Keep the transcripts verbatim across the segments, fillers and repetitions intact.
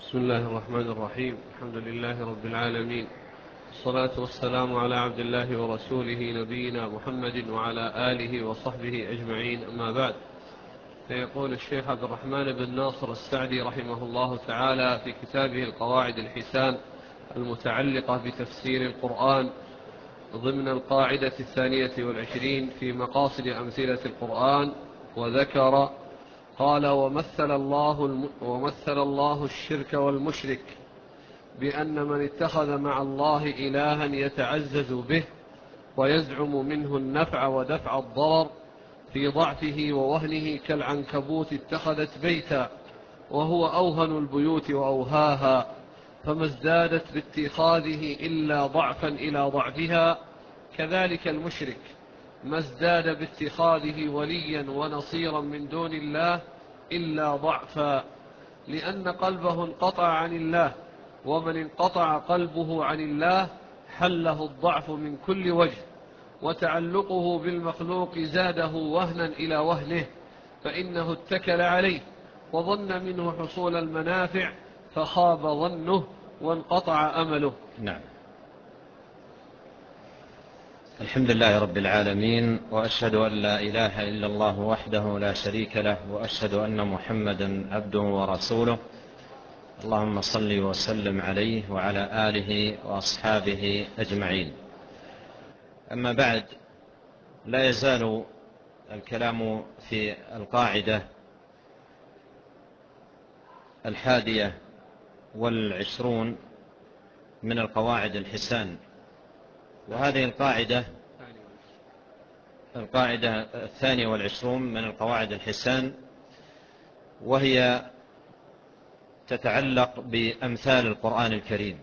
بسم الله الرحمن الرحيم. الحمد لله رب العالمين، الصلاة والسلام على عبد الله ورسوله نبينا محمد وعلى آله وصحبه أجمعين، أما بعد. فيقول الشيخ عبد الرحمن بن ناصر السعدي رحمه الله تعالى في كتابه القواعد الحسان المتعلقة بتفسير القرآن ضمن القاعدة الثانية والعشرين في مقاصد أمثلة القرآن، وذكر قال: ومثل الله, الم... ومثل الله الشرك والمشرك بأن من اتخذ مع الله إلها يتعزز به ويزعم منه النفع ودفع الضرر في ضعفه ووهنه كالعنكبوت اتخذت بيتا وهو أوهن البيوت وأوهاها، فما ازدادت باتخاذه إلا ضعفا إلى ضعفها، كذلك المشرك ما ازداد باتخاذه وليا ونصيرا من دون الله إلا ضعفا، لأن قلبه انقطع عن الله، ومن انقطع قلبه عن الله حله الضعف من كل وجه، وتعلقه بالمخلوق زاده وهنا إلى وهنه، فإنه اتكل عليه وظن منه حصول المنافع فخاب ظنه وانقطع أمله. نعم. الحمد لله رب العالمين، وأشهد أن لا إله إلا الله وحده لا شريك له، وأشهد أن محمدا عبده ورسوله. اللهم صل وسلم عليه وعلى آله وأصحابه أجمعين. أما بعد، لا يزال الكلام في القاعدة الحادية والعشرون من القواعد الحسان، وهذه القاعدة القاعدة الثانية والعشرون من القواعد الحسان، وهي تتعلق بأمثال القرآن الكريم.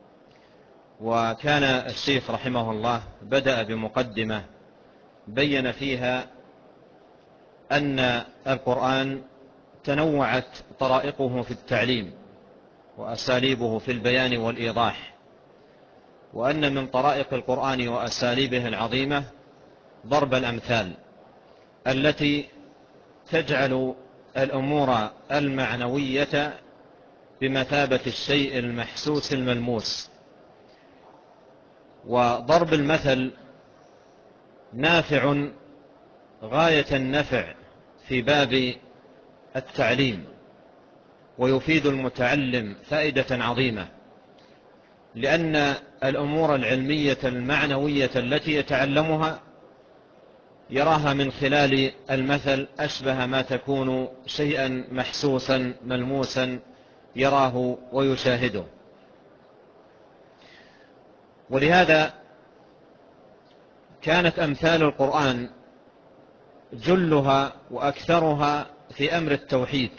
وكان الشيخ رحمه الله بدأ بمقدمة بين فيها أن القرآن تنوعت طرائقه في التعليم وأساليبه في البيان والإيضاح، وأن من طرائق القرآن وأساليبه العظيمة ضرب الأمثال التي تجعل الأمور المعنوية بمثابة الشيء المحسوس الملموس. وضرب المثل نافع غاية النفع في باب التعليم، ويفيد المتعلم فائدة عظيمة، لأن الأمور العلمية المعنوية التي يتعلمها يراها من خلال المثل أشبه ما تكون شيئا محسوسا ملموسا يراه ويشاهده. ولهذا كانت أمثال القرآن جلها وأكثرها في أمر التوحيد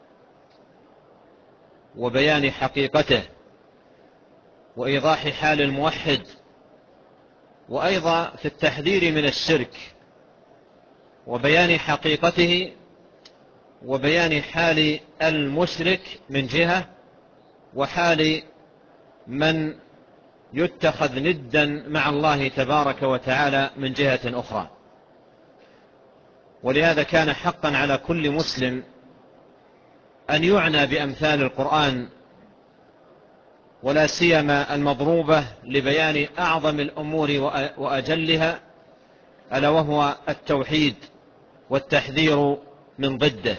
وبيان حقيقته وإيضاح حال الموحد، وأيضا في التحذير من الشرك وبيان حقيقته وبيان حال المشرك من جهة، وحال من يتخذ ندا مع الله تبارك وتعالى من جهة أخرى. ولهذا كان حقا على كل مسلم أن يعنى بأمثال القرآن، ولا سيما المضروبة لبيان أعظم الأمور وأجلها، ألا وهو التوحيد والتحذير من ضده.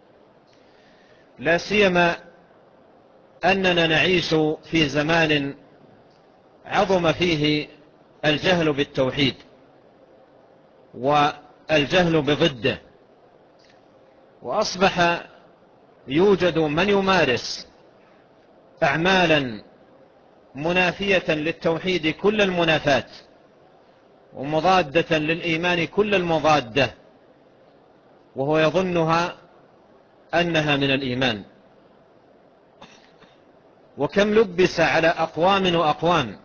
لا سيما أننا نعيش في زمان عظم فيه الجهل بالتوحيد والجهل بضده، وأصبح يوجد من يمارس أعمالا منافية للتوحيد كل المنافاة، ومضادة للإيمان كل المضادة، وهو يظنها أنها من الإيمان. وكم لبس على أقوام وأقوام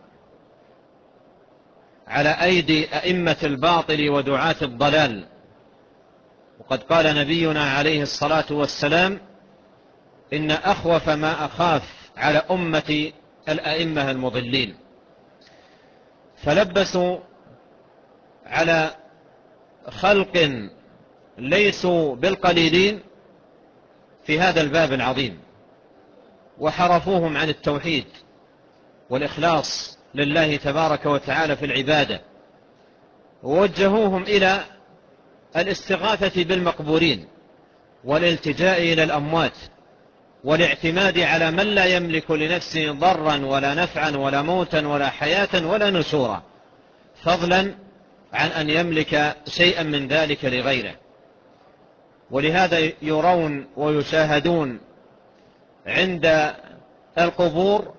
على أيدي أئمة الباطل ودعاة الضلال. وقد قال نبينا عليه الصلاة والسلام: إن أخوف ما أخاف على أمتي الأئمة المضلين. فلبسوا على خلق ليسوا بالقليلين في هذا الباب العظيم، وحرفوهم عن التوحيد والإخلاص لله تبارك وتعالى في العبادة، ووجهوهم إلى الاستغاثة بالمقبورين والالتجاء إلى الأموات والاعتماد على من لا يملك لنفسه ضرا ولا نفعا ولا موتا ولا حياة ولا نشورا، فضلا عن أن يملك شيئا من ذلك لغيره. ولهذا يرون ويشاهدون عند القبور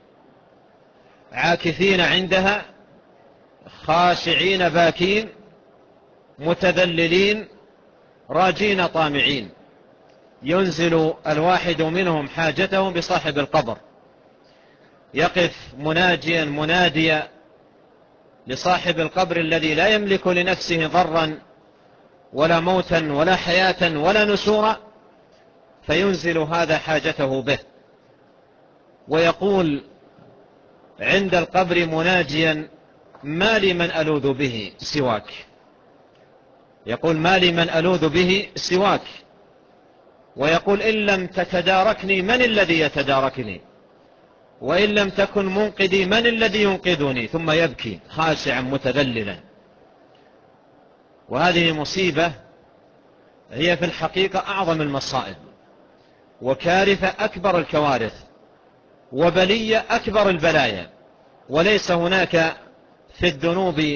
عاكفين عندها خاشعين باكين متذللين راجين طامعين، ينزل الواحد منهم حاجته بصاحب القبر، يقف مناجيا مناديا لصاحب القبر الذي لا يملك لنفسه ضرا ولا موتا ولا حياة ولا نشورا، فينزل هذا حاجته به، ويقول عند القبر مناجيا: ما لي من ألوذ به سواك. يقول: ما لي من ألوذ به سواك. ويقول: إن لم تتداركني من الذي يتداركني، وإن لم تكن منقذي من الذي ينقذني. ثم يبكي خاشعا متذللا. وهذه مصيبة هي في الحقيقة أعظم المصائب، وكارثة أكبر الكوارث، وبلية أكبر البلايا. وليس هناك في الذنوب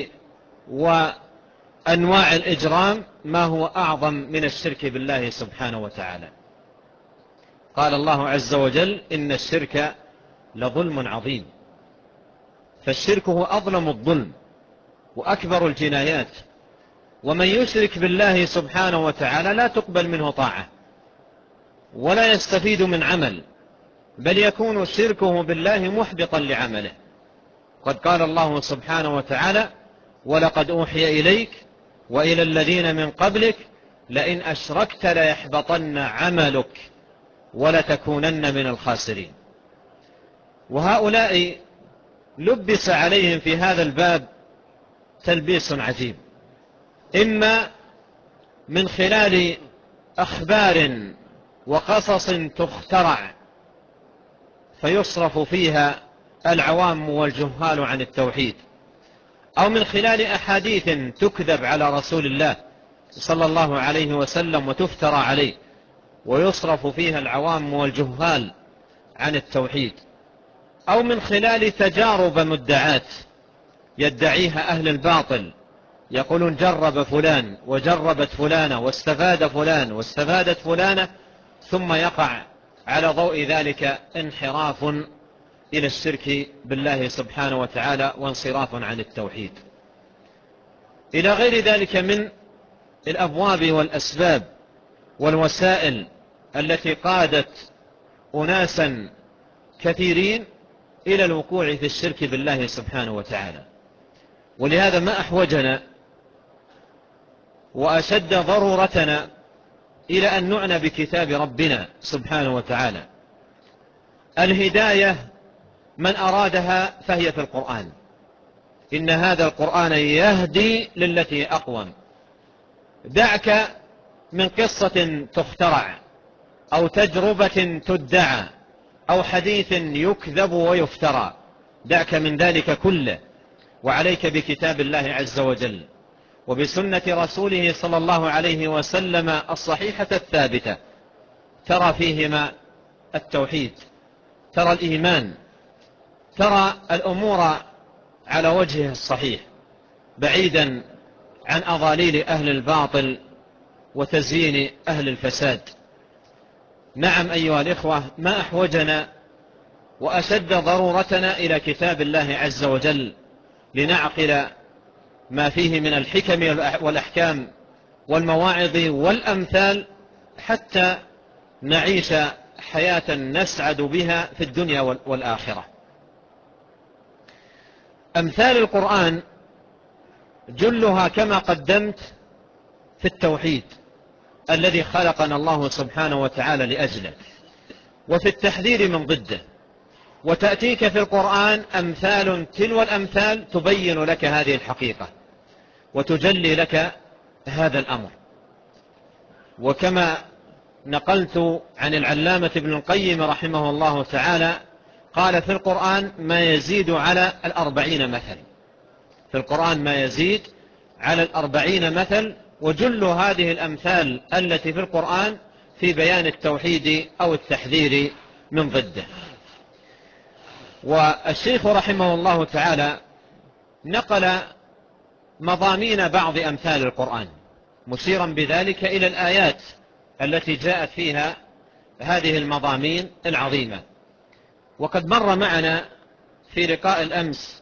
وأنواع الإجرام ما هو أعظم من الشرك بالله سبحانه وتعالى. قال الله عز وجل: إن الشرك لظلم عظيم. فالشرك هو أظلم الظلم وأكبر الجنايات، ومن يشرك بالله سبحانه وتعالى لا تقبل منه طاعة ولا يستفيد من عمل، بل يكون شركه بالله محبطا لعمله. قد قال الله سبحانه وتعالى: ولقد أوحي إليك وإلى الذين من قبلك لئن أشركت ليحبطن عملك ولتكونن من الخاسرين. وهؤلاء لبس عليهم في هذا الباب تلبيس عجيب، إما من خلال أخبار وقصص تخترع فيصرف فيها العوام والجهال عن التوحيد، أو من خلال أحاديث تكذب على رسول الله صلى الله عليه وسلم وتفترى عليه ويصرف فيها العوام والجهال عن التوحيد، أو من خلال تجارب مدعات يدعيها أهل الباطل، يقولون جرب فلان وجربت فلانة واستفاد فلان واستفادت فلانة، ثم يقع على ضوء ذلك انحراف إلى الشرك بالله سبحانه وتعالى وانصراف عن التوحيد، إلى غير ذلك من الأبواب والأسباب والوسائل التي قادت أناسا كثيرين إلى الوقوع في الشرك بالله سبحانه وتعالى. ولهذا ما أحوجنا وأشد ضرورتنا إلى أن نعنى بكتاب ربنا سبحانه وتعالى. الهداية من أرادها فهي في القرآن، إن هذا القرآن يهدي للتي أقوم. دعك من قصة تخترع أو تجربة تدعى أو حديث يكذب ويفترى، دعك من ذلك كله، وعليك بكتاب الله عز وجل وبسنة رسوله صلى الله عليه وسلم الصحيحة الثابتة، ترى فيهما التوحيد، ترى الإيمان، ترى الأمور على وجهها الصحيح، بعيدا عن أضاليل أهل الباطل وتزيين أهل الفساد. نعم أيها الإخوة، ما أحوجنا وأشد ضرورتنا إلى كتاب الله عز وجل لنعقل ما فيه من الحكم والأحكام والمواعظ والأمثال، حتى نعيش حياة نسعد بها في الدنيا والآخرة. أمثال القرآن جلها كما قدمت في التوحيد الذي خلقنا الله سبحانه وتعالى لأجله، وفي التحذير من ضده. وتأتيك في القرآن أمثال تلو الأمثال تبين لك هذه الحقيقة وتجلي لك هذا الأمر. وكما نقلت عن العلامة ابن القيم رحمه الله تعالى قال في القرآن ما يزيد على الأربعين مثل، في القرآن ما يزيد على الأربعين مثل، وجل هذه الأمثال التي في القرآن في بيان التوحيد أو التحذير من ضده. والشيخ رحمه الله تعالى نقل مضامين بعض أمثال القرآن مشيرا بذلك إلى الآيات التي جاءت فيها هذه المضامين العظيمة. وقد مر معنا في لقاء الأمس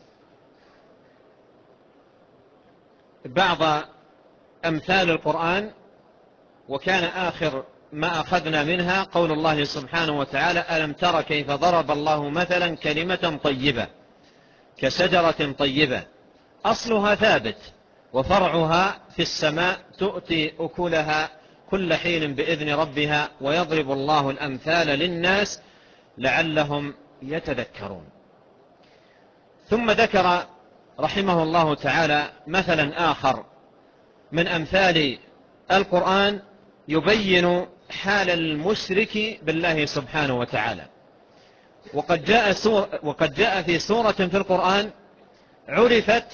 بعض أمثال القرآن، وكان آخر ما أخذنا منها قول الله سبحانه وتعالى ألم تر كيف ضرب الله مثلا كلمة طيبة كشجرة طيبة أصلها ثابت وفرعها في السماء تؤتي أكلها كل حين بإذن ربها ويضرب الله الأمثال للناس لعلهم يتذكرون. ثم ذكر رحمه الله تعالى مثلا آخر من أمثال القرآن يبين حال المشرك بالله سبحانه وتعالى. وقد جاء, سور وقد جاء في سورة في القرآن عرفت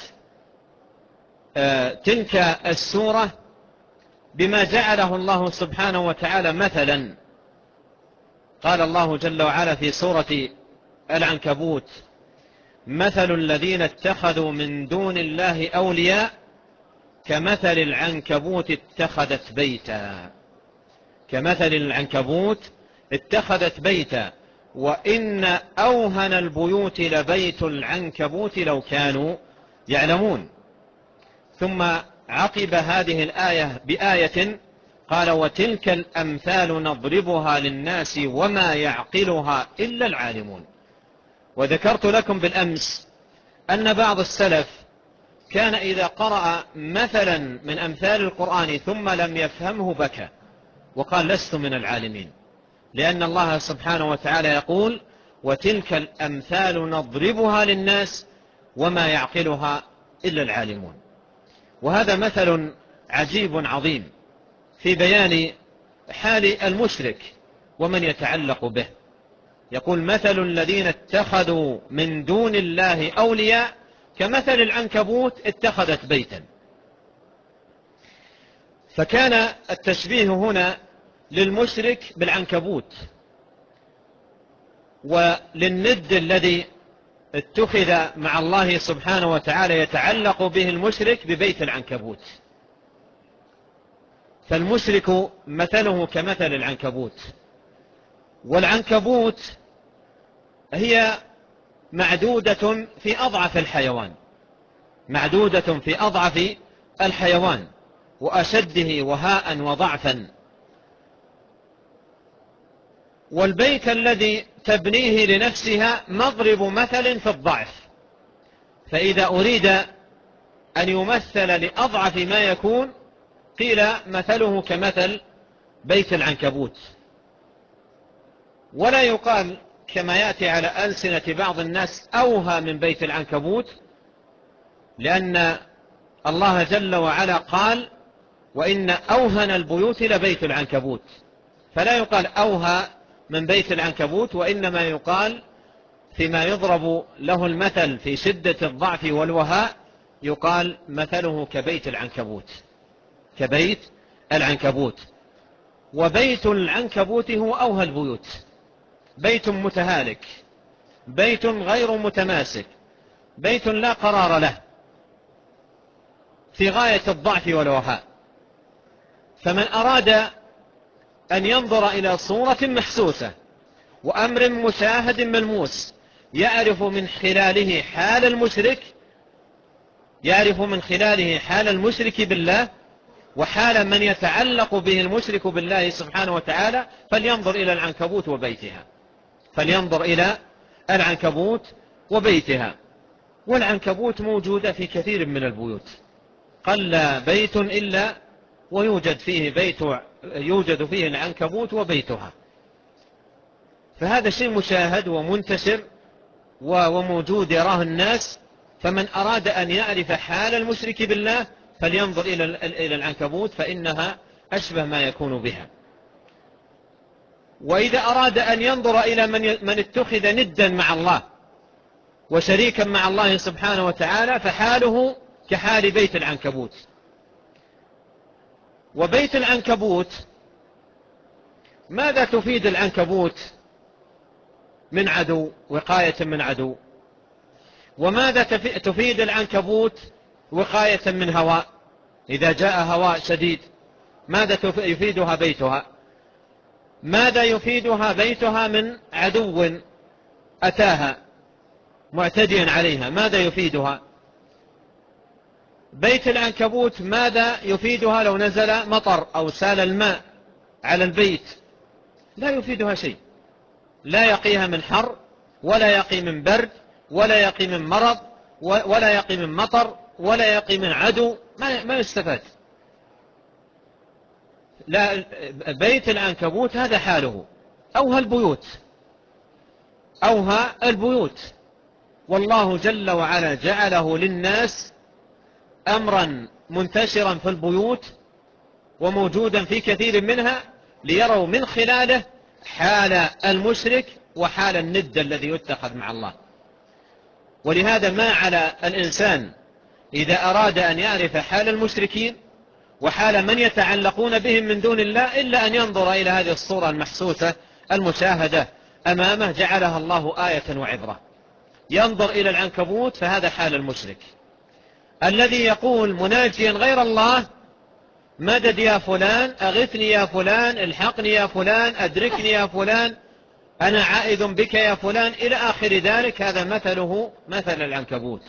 تلك السورة بما جعله الله سبحانه وتعالى مثلا. قال الله جل وعلا في سورة العنكبوت مثل الذين اتخذوا من دون الله أولياء كمثل العنكبوت اتخذت بيتا، كمثل العنكبوت اتخذت بيتا وإن أوهن البيوت لبيت العنكبوت لو كانوا يعلمون. ثم عقب هذه الآية بآية قال وتلك الأمثال نضربها للناس وما يعقلها إلا العالمون. وذكرت لكم بالأمس أن بعض السلف كان إذا قرأ مثلا من أمثال القرآن ثم لم يفهمه بكى وقال لست من العالمين، لأن الله سبحانه وتعالى يقول وتلك الأمثال نضربها للناس وما يعقلها إلا العالمون. وهذا مثل عجيب عظيم في بيان حال المشرك ومن يتعلق به. يقول مثل الذين اتخذوا من دون الله أولياء كمثل العنكبوت اتخذت بيتا. فكان التشبيه هنا للمشرك بالعنكبوت، وللند الذي اتخذ مع الله سبحانه وتعالى يتعلق به المشرك ببيت العنكبوت. فالمشرك مثله كمثل العنكبوت، والعنكبوت هي معدودة في أضعف الحيوان، معدودة في أضعف الحيوان وأشده وهاء وضعفا. والبيت الذي تبنيه لنفسها مضرب مثل في الضعف، فإذا أريد أن يمثل لأضعف ما يكون قيل مثله كمثل بيت العنكبوت. ولا يقال كما يأتي على ألسنة بعض الناس أوهى من بيت العنكبوت، لأن الله جل وعلا قال وإن أوهن البيوت لبيت العنكبوت، فلا يقال أوهى من بيت العنكبوت، وإنما يقال فيما يضرب له المثل في شدة الضعف والوهاء يقال مثله كبيت العنكبوت، كبيت العنكبوت. وبيت العنكبوت هو أوهى البيوت، بيت متهالك، بيت غير متماسك، بيت لا قرار له، في غاية الضعف والوهاء. فمن أراد أن ينظر إلى صورة محسوسة وأمر مشاهد ملموس يعرف من خلاله حال المشرك، يعرف من خلاله حال المشرك بالله وحال من يتعلق به المشرك بالله سبحانه وتعالى، فلينظر إلى العنكبوت وبيتها، فلينظر إلى العنكبوت وبيتها. والعنكبوت موجودة في كثير من البيوت، قل بيت إلا ويوجد فيه بيت يوجد فيه العنكبوت وبيتها. فهذا شيء مشاهد ومنتشر وموجود يراه الناس. فمن أراد أن يعرف حال المشرك بالله فلينظر إلى العنكبوت، فإنها أشبه ما يكون بها. وإذا أراد أن ينظر إلى من من اتخذ ندا مع الله وشريكا مع الله سبحانه وتعالى فحاله كحال بيت العنكبوت. وبيت العنكبوت، ماذا تفيد العنكبوت من عدو، وقاية من عدو؟ وماذا تفيد العنكبوت وقاية من هواء؟ إذا جاء هواء شديد ماذا يفيدها بيتها؟ ماذا يفيدها بيتها من عدو أتاها معتديا عليها؟ ماذا يفيدها بيت العنكبوت؟ ماذا يفيدها لو نزل مطر أو سال الماء على البيت؟ لا يفيدها شيء، لا يقيها من حر، ولا يقي من برد، ولا يقي من مرض، ولا يقي من مطر، ولا يقي من عدو، ما يستفاد. لا، بيت العنكبوت هذا حاله. أوها البيوت، أوها البيوت. والله جل وعلا جعله للناس أمرا منتشرا في البيوت وموجودا في كثير منها، ليروا من خلاله حال المشرك وحال الند الذي يتخذ مع الله. ولهذا ما على الإنسان إذا أراد أن يعرف حال المشركين وحال من يتعلقون بهم من دون الله إلا أن ينظر إلى هذه الصورة المحسوسة المشاهدة أمامه، جعلها الله آية وعبرة. ينظر إلى العنكبوت فهذا حال المشرك الذي يقول مناجيا غير الله: مدد يا فلان، أغثني يا فلان، الحقني يا فلان، أدركني يا فلان، أنا عائذ بك يا فلان، إلى آخر ذلك. هذا مثله مثل العنكبوت.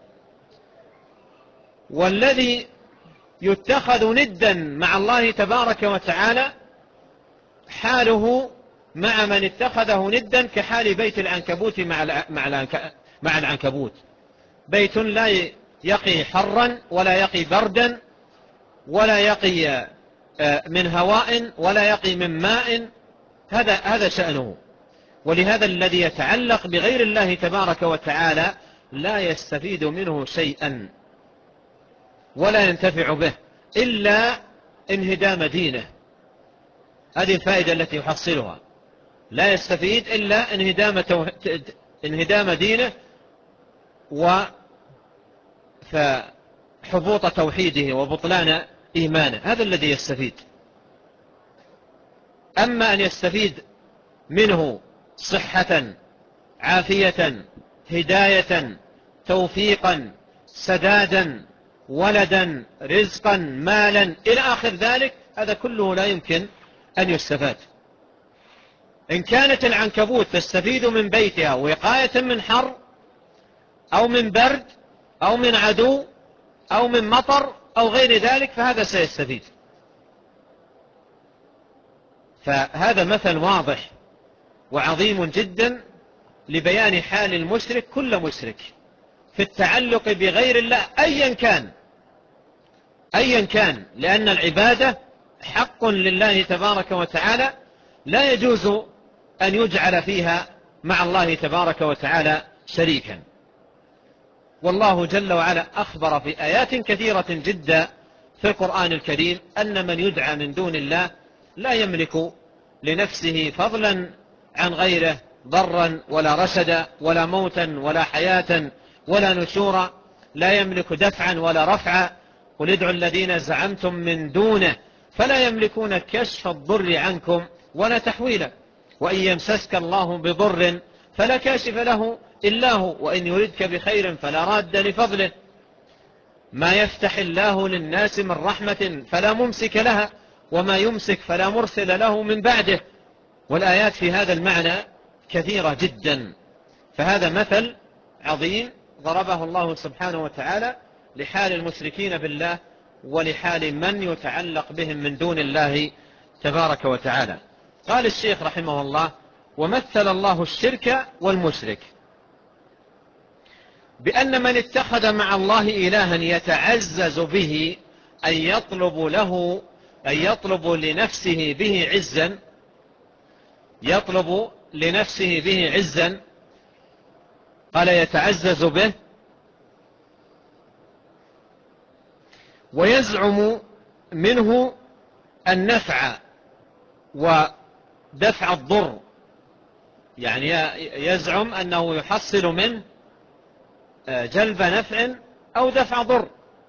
والذي يتخذ ندا مع الله تبارك وتعالى حاله مع من اتخذه ندا كحال بيت العنكبوت مع العنكبوت. بيت لا يقي حرا ولا يقي بردا ولا يقي من هواء ولا يقي من ماء، هذا هذا شأنه. ولهذا الذي يتعلق بغير الله تبارك وتعالى لا يستفيد منه شيئا ولا ينتفع به إلا انهدام دينه. هذه الفائدة التي يحصلها، لا يستفيد إلا انهدام, تو... انهدام دينه وحبوط توحيده وبطلان إيمانه، هذا الذي يستفيد. أما أن يستفيد منه صحة، عافية، هداية، توفيقا، سدادا، ولدا، رزقا، مالا، إلى آخر ذلك، هذا كله لا يمكن أن يستفاد. إن كانت العنكبوت تستفيد من بيتها وقاية من حر أو من برد أو من عدو أو من مطر أو غير ذلك فهذا سيستفيد. فهذا مثل واضح وعظيم جدا لبيان حال المشرك، كل مشرك في التعلق بغير الله أيا كان أيا كان، لأن العبادة حق لله تبارك وتعالى لا يجوز أن يجعل فيها مع الله تبارك وتعالى شريكا. والله جل وعلا أخبر في آيات كثيرة جدا في القرآن الكريم أن من يدعى من دون الله لا يملك لنفسه فضلا عن غيره ضرا ولا رشدا ولا موتا ولا حياة ولا نشورا، لا يملك دفعا ولا رفعا. قل ادعوا الذين زعمتم من دونه فلا يملكون كشف الضر عنكم ولا تحويلا، وإن يمسسك الله بضر فلا كاشف له إلا هو، وإن يردك بخير فلا راد لفضله، ما يفتح الله للناس من رحمة فلا ممسك لها وما يمسك فلا مرسل له من بعده. والآيات في هذا المعنى كثيرة جدا. فهذا مثل عظيم ضربه الله سبحانه وتعالى لحال المشركين بالله ولحال من يتعلق بهم من دون الله تبارك وتعالى. قال الشيخ رحمه الله: ومثل الله الشرك والمشرك بأن من اتخذ مع الله إلها يتعزز به أن يطلب له أن يطلب لنفسه به عزا يطلب لنفسه به عزا قال يتعزز به، ويزعم منه النفع دفع الضر، يعني يزعم أنه يحصل منه جلب نفع أو دفع ضر.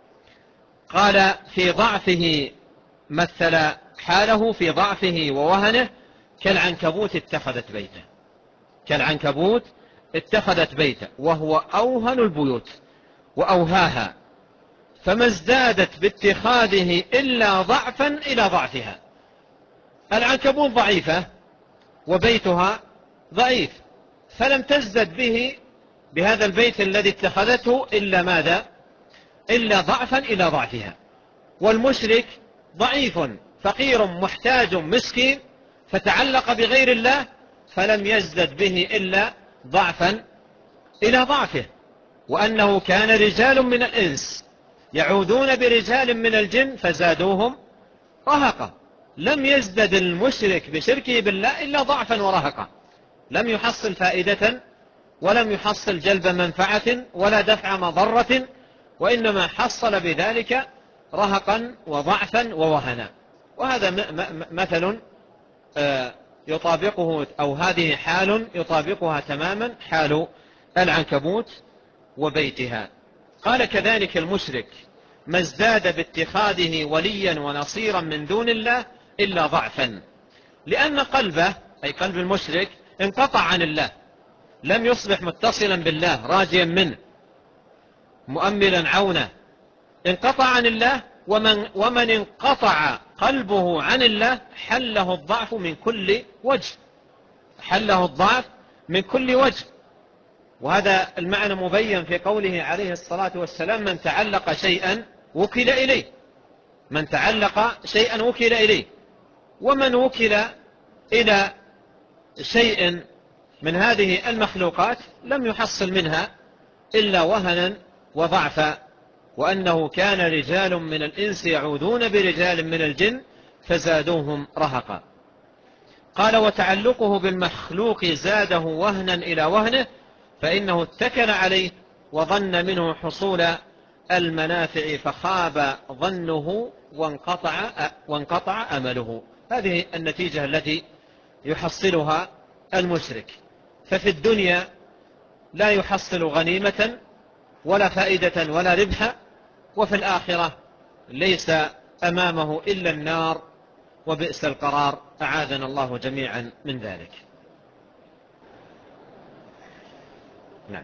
قال في ضعفه، مثل حاله في ضعفه ووهنه كالعنكبوت اتخذت بيته، كالعنكبوت اتخذت بيته وهو أوهن البيوت وأوهاها، فما ازدادت باتخاذه إلا ضعفا إلى ضعفها. العنكبوت ضعيفة وبيتها ضعيف، فلم تزدد به بهذا البيت الذي اتخذته إلا ماذا؟ إلا ضعفا إلى ضعفها. والمشرك ضعيف فقير محتاج مسكين فتعلق بغير الله، فلم يزدد به إلا ضعفا إلى ضعفه. وأنه كان رجال من الإنس يعوذون برجال من الجن فزادوهم رهقا. لم يزدد المشرك بشركه بالله إلا ضعفا ورهقا، لم يحصل فائدة ولم يحصل جلب منفعة ولا دفع مضرة، وإنما حصل بذلك رهقا وضعفا ووهنا. وهذا مثل يطابقه، أو هذه حال يطابقها تماما حال العنكبوت وبيتها. قال كذلك المشرك ما ازداد باتخاذه وليا ونصيرا من دون الله إلا ضعفا، لأن قلبه أي قلب المشرك انقطع عن الله، لم يصبح متصلا بالله راجيا منه مؤملا عونه، انقطع عن الله. ومن, ومن انقطع قلبه عن الله حله الضعف من كل وجه، حله الضعف من كل وجه. وهذا المعنى مبين في قوله عليه الصلاة والسلام من تعلق شيئا وكل إليه، من تعلق شيئا وكل إليه. ومن وكل إلى شيء من هذه المخلوقات لم يحصل منها إلا وهنا وضعفا. وأنه كان رجال من الإنس يعوذون برجال من الجن فزادوهم رهقا. قال وتعلقه بالمخلوق زاده وهنا إلى وهنه، فإنه اتكل عليه وظن منه حصول المنافع فخاب ظنه وانقطع, وانقطع أمله. هذه النتيجة التي يحصلها المشرك. ففي الدنيا لا يحصل غنيمة ولا فائدة ولا ربحا، وفي الآخرة ليس أمامه إلا النار وبئس القرار، أعاذنا الله جميعا من ذلك. نعم.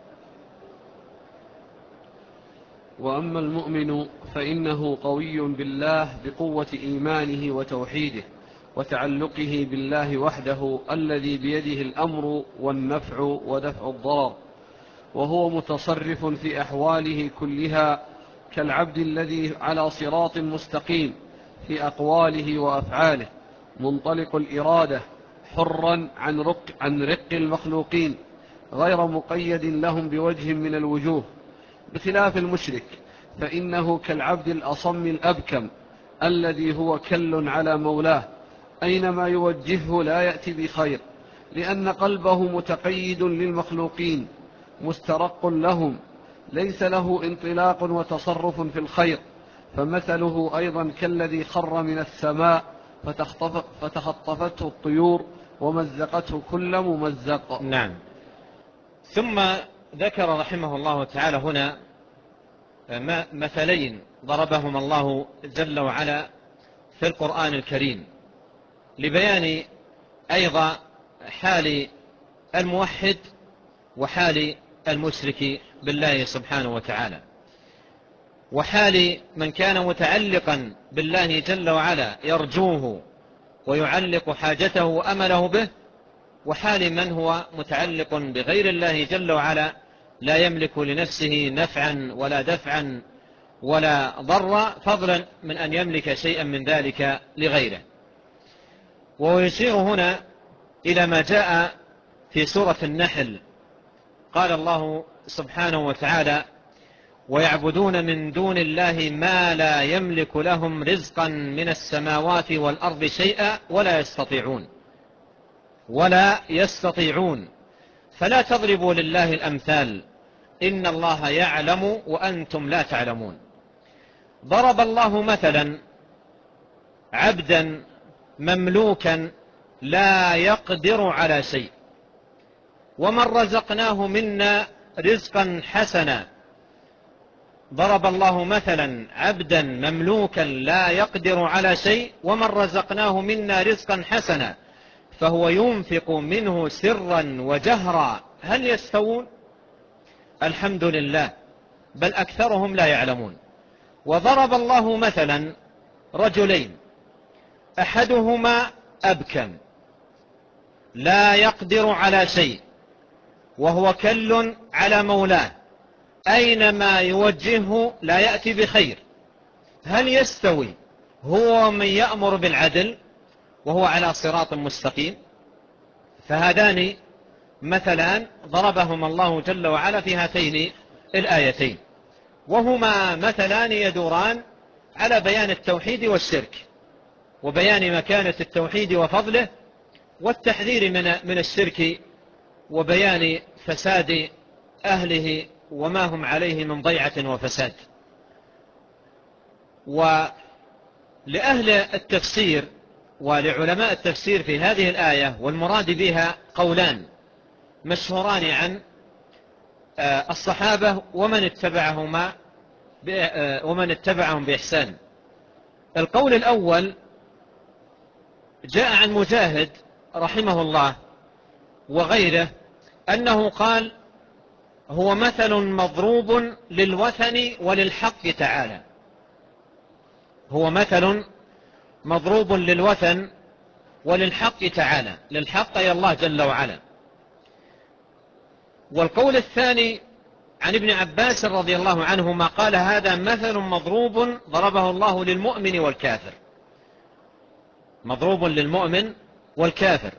وأما المؤمن فإنه قوي بالله بقوة إيمانه وتوحيده وتعلقه بالله وحده الذي بيده الأمر والنفع ودفع الضرر، وهو متصرف في أحواله كلها كالعبد الذي على صراط مستقيم في أقواله وأفعاله، منطلق الإرادة حرا عن رق, عن رق المخلوقين غير مقيد لهم بوجه من الوجوه، بخلاف المشرك فإنه كالعبد الأصم الأبكم الذي هو كل على مولاه أينما يوجهه لا يأتي بخير، لأن قلبه متقيد للمخلوقين مسترق لهم، ليس له انطلاق وتصرف في الخير. فمثله أيضا كالذي خر من السماء فتخطف فتخطفته الطيور ومزقته كل ممزق. نعم. ثم ذكر رحمه الله تعالى هنا مثلين ضربهما الله جل وعلا في القرآن الكريم لبيان أيضا حال الموحد وحال المشرك بالله سبحانه وتعالى، وحال من كان متعلقا بالله جل وعلا يرجوه ويعلق حاجته وأمله به، وحال من هو متعلق بغير الله جل وعلا لا يملك لنفسه نفعا ولا دفعا ولا ضرا، فضلا من أن يملك شيئا من ذلك لغيره. ويشير هنا إلى ما جاء في سورة النحل، قال الله سبحانه وتعالى ويعبدون من دون الله ما لا يملك لهم رزقا من السماوات والأرض شيئا ولا يستطيعون ولا يستطيعون فلا تضربوا لله الأمثال إن الله يعلم وأنتم لا تعلمون. ضرب الله مثلا عبدا مملوكا لا يقدر على شيء، ومن رزقناه منا رزقا حسنا. ضرب الله مثلا عبدا مملوكا لا يقدر على شيء ومن رزقناه منا رزقا حسنا فهو ينفق منه سرا وجهرا هل يستوون؟ الحمد لله، بل أكثرهم لا يعلمون. وضرب الله مثلا رجلين أحدهما أبكم لا يقدر على شيء وهو كل على مولاه أينما يوجهه لا يأتي بخير، هل يستوي هو من يأمر بالعدل وهو على صراط مستقيم؟ فهذان مثلان ضربهما الله جل وعلا في هاتين الآيتين، وهما مثلان يدوران على بيان التوحيد والشرك، وبيان مكانة التوحيد وفضله، والتحذير من من الشرك، وبيان فساد أهله وما هم عليه من ضيعة وفساد. ولأهل التفسير ولعلماء التفسير في هذه الآية والمراد بها قولان مشهوران عن الصحابة ومن اتبعهما ومن اتبعهم بإحسان. القول الأول جاء عن مجاهد رحمه الله وغيره أنه قال: هو مثل مضروب للوثن وللحق تعالى. هو مثل مضروب للوثن وللحق تعالى، للحق أي الله جل وعلا. والقول الثاني عن ابن عباس رضي الله عنهما قال: هذا مثل مضروب ضربه الله للمؤمن والكافر، مضروب للمؤمن والكافر.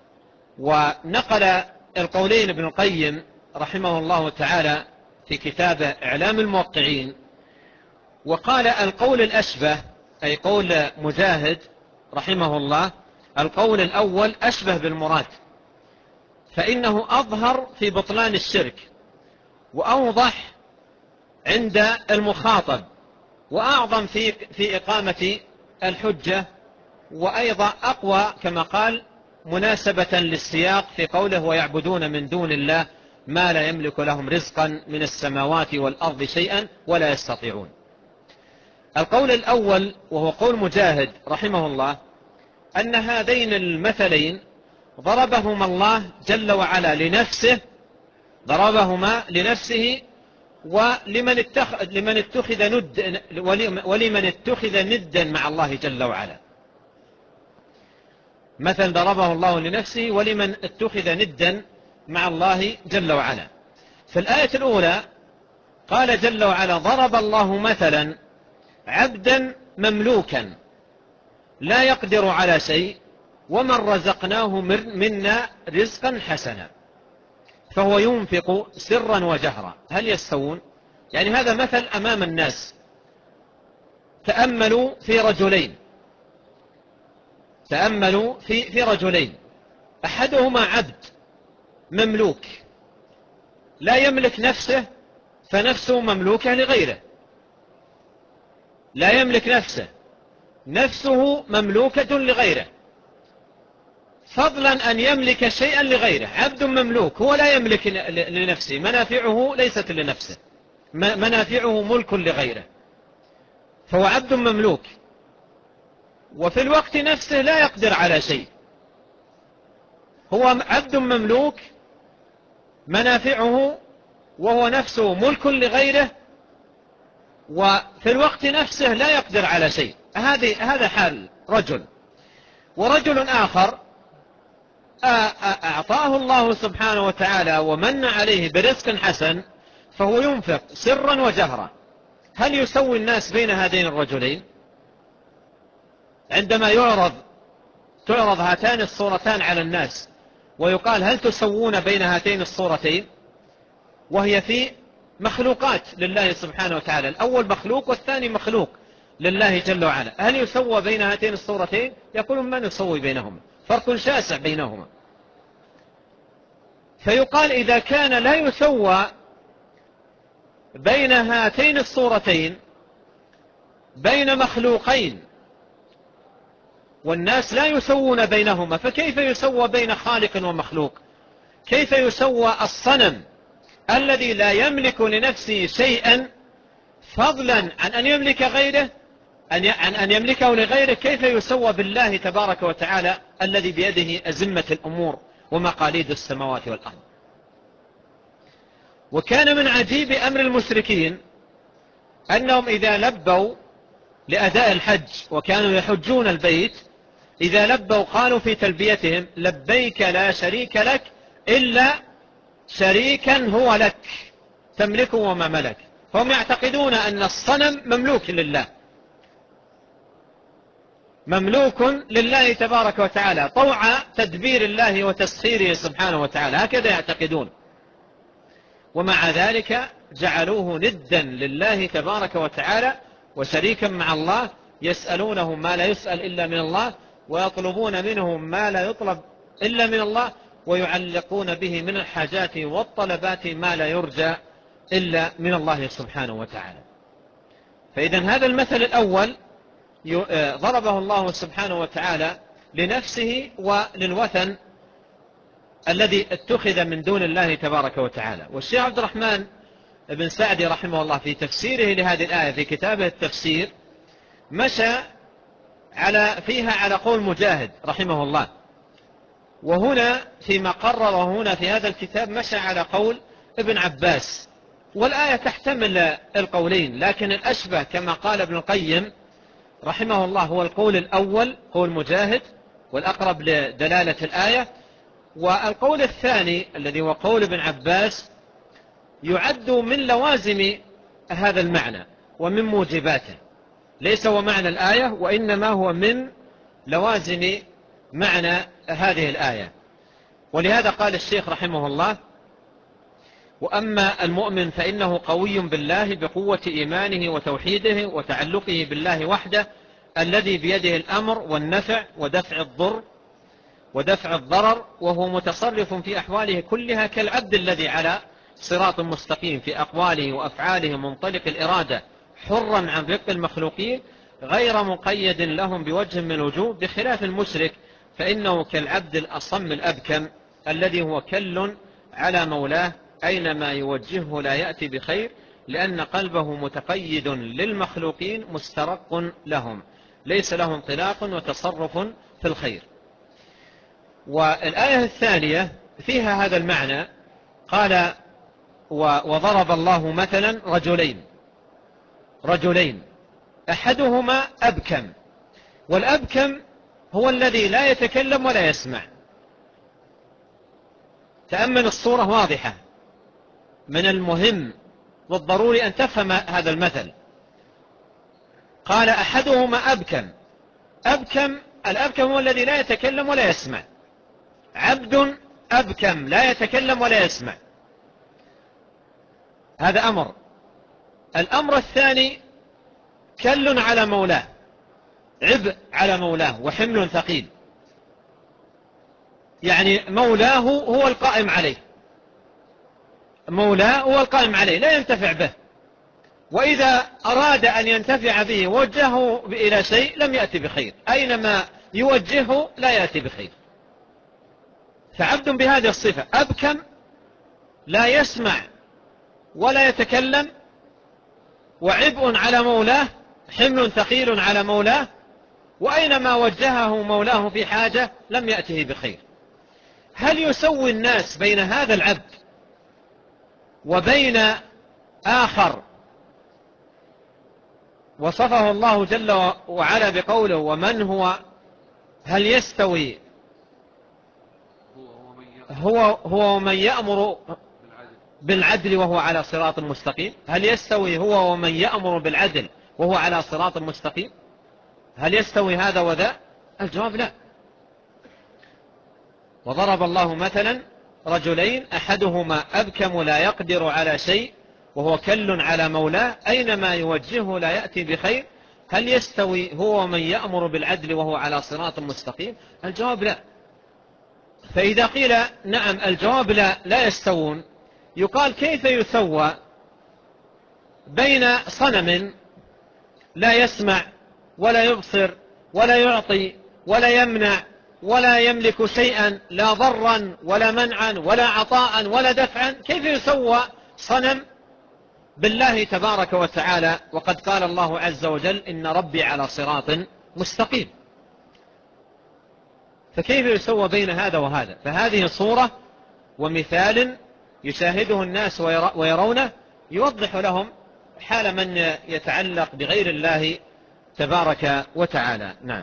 ونقل القولين ابن القيم رحمه الله تعالى في كتابه إعلام الموقعين، وقال: القول الأشبه أي قول مجاهد رحمه الله، القول الأول أشبه بالمراد، فإنه أظهر في بطلان الشرك وأوضح عند المخاطب وأعظم في في إقامة الحجة، وأيضا أقوى كما قال مناسبة للسياق في قوله: ويعبدون من دون الله ما لا يملك لهم رزقا من السماوات والأرض شيئا ولا يستطيعون. القول الأول وهو قول مجاهد رحمه الله أن هذين المثلين ضربهما الله جل وعلا لنفسه، ضربهما لنفسه ولمن اتخذ لمن اتخذ ند ولمن اتخذ ندا مع الله جل وعلا. مثل ضربه الله لنفسه ولمن اتخذ ندا مع الله جل وعلا. في الآية الأولى قال جل وعلا: ضرب الله مثلا عبدا مملوكا لا يقدر على شيء ومن رزقناه منا رزقا حسنا فهو ينفق سرا وجهرا هل يستوون؟ يعني هذا مثل أمام الناس. تأملوا في رجلين تأملوا في في رجلين أحدهما عبد مملوك لا يملك نفسه فنفسه مملوكة لغيره، لا يملك نفسه، نفسه مملوكة لغيره، فضلا أن يملك شيئا لغيره. عبد مملوك هو لا يملك لنفسه، منافعه ليست لنفسه، منافعه ملك لغيره، فهو عبد مملوك، وفي الوقت نفسه لا يقدر على شيء. هو عبد مملوك منافعه وهو نفسه ملك لغيره، وفي الوقت نفسه لا يقدر على شيء. هذا حال رجل. ورجل آخر أعطاه الله سبحانه وتعالى ومن عليه برزق حسن فهو ينفق سرا وجهرا. هل يسوي الناس بين هذين الرجلين؟ عندما يعرض تعرض هاتان الصورتان على الناس ويقال: هل تسوون بين هاتين الصورتين؟ وهي في مخلوقات لله سبحانه وتعالى، الأول مخلوق والثاني مخلوق لله جل وعلا، هل يسوى بين هاتين الصورتين؟ يقولون: ما نسوي بينهما، فرق شاسع بينهما. فيقال: إذا كان لا يسوى بين هاتين الصورتين بين مخلوقين والناس لا يسوون بينهما، فكيف يسوى بين خالق ومخلوق؟ كيف يسوى الصنم الذي لا يملك لنفسه شيئا فضلا عن أن يملك غيره عن أن يملكه لغيره، كيف يسوى بالله تبارك وتعالى الذي بيده أزمة الأمور ومقاليد السماوات والأرض؟ وكان من عجيب أمر المشركين أنهم إذا لبوا لأداء الحج وكانوا يحجون البيت، إذا لبوا قالوا في تلبيتهم: لبيك لا شريك لك إلا شريكا هو لك تملكه وما ملك. فهم يعتقدون أن الصنم مملوك لله، مملوك لله تبارك وتعالى طوع تدبير الله وتسخيره سبحانه وتعالى، هكذا يعتقدون. ومع ذلك جعلوه ندا لله تبارك وتعالى وشريكا مع الله، يسألونه ما لا يسأل إلا من الله، ويطلبون منه ما لا يطلب إلا من الله، ويعلقون به من الحاجات والطلبات ما لا يرجى إلا من الله سبحانه وتعالى. فإذا هذا المثل الأول ضربه الله سبحانه وتعالى لنفسه وللوثن الذي اتخذ من دون الله تبارك وتعالى. والشيخ عبد الرحمن بن سعدي رحمه الله في تفسيره لهذه الآية في كتابه التفسير مشى على فيها على قول مجاهد رحمه الله، وهنا فيما قرر هنا في هذا الكتاب مشى على قول ابن عباس. والآية تحتمل القولين، لكن الأشبه كما قال ابن القيم رحمه الله هو القول الأول، قول مجاهد، والأقرب لدلالة الآية. والقول الثاني الذي هو قول ابن عباس يعد من لوازم هذا المعنى ومن موجباته، ليس هو معنى الآية وإنما هو من لوازم معنى هذه الآية. ولهذا قال الشيخ رحمه الله: وأما المؤمن فإنه قوي بالله بقوة إيمانه وتوحيده وتعلقه بالله وحده الذي بيده الأمر والنفع ودفع الضر ودفع الضرر، وهو متصرف في أحواله كلها كالعبد الذي على صراط مستقيم في أقواله وأفعاله منطلق الإرادة حرا عن رق المخلوقين غير مقيد لهم بوجه من الوجوه، بخلاف المشرك فإنه كالعبد الأصم الأبكم الذي هو كل على مولاه أينما يوجهه لا يأتي بخير، لأن قلبه متقيد للمخلوقين مسترق لهم، ليس له انطلاق وتصرف في الخير. والآية الثانية فيها هذا المعنى، قال: وضرب الله مثلا رجلين رجلين أحدهما أبكم. والأبكم هو الذي لا يتكلم ولا يسمع. تأمل الصورة واضحة، من المهم والضروري أن تفهم هذا المثل. قال أحدهما أبكم. أبكم الأبكم هو الذي لا يتكلم ولا يسمع. عبد أبكم لا يتكلم ولا يسمع، هذا أمر. الأمر الثاني كل على مولاه، عبء على مولاه وحمل ثقيل، يعني مولاه هو القائم عليه، مولاه هو القائم عليه لا ينتفع به، وإذا أراد أن ينتفع به وجهه إلى شيء لم يأتي بخير، أينما يوجهه لا يأتي بخير. فعبد بهذه الصفة أبكم لا يسمع ولا يتكلم، وعبء على مولاه، حمل ثقيل على مولاه، وأينما وجهه مولاه في حاجة لم يأته بخير. هل يسوي الناس بين هذا العبد وبين آخر وصفه الله جل وعلا بقوله: ومن هو هل يستوي هو هو ومن يأمر بالعدل وهو على صراط مستقيم؟ هل يستوي هو ومن يأمر بالعدل وهو على صراط مستقيم؟ هل يستوي هذا وذا؟ الجواب لا. وضرب الله مثلا رجلين أحدهما أبكم لا يقدر على شيء وهو كل على مولاه أينما يوجهه لا يأتي بخير، هل يستوي هو ومن يأمر بالعدل وهو على صراط مستقيم؟ الجواب لا. فإذا قيل نعم الجواب لا لا يستوون، يقال كيف يسوى بين صنم لا يسمع ولا يبصر ولا يعطي ولا يمنع ولا يملك شيئا، لا ضرا ولا منعا ولا عطاء ولا دفعا، كيف يسوى صنم بالله تبارك وتعالى؟ وقد قال الله عز وجل إن ربي على صراط مستقيم. فكيف يسوى بين هذا وهذا؟ فهذه صورة ومثال يشاهده الناس ويرونه، يوضح لهم حال من يتعلق بغير الله تبارك وتعالى. نعم.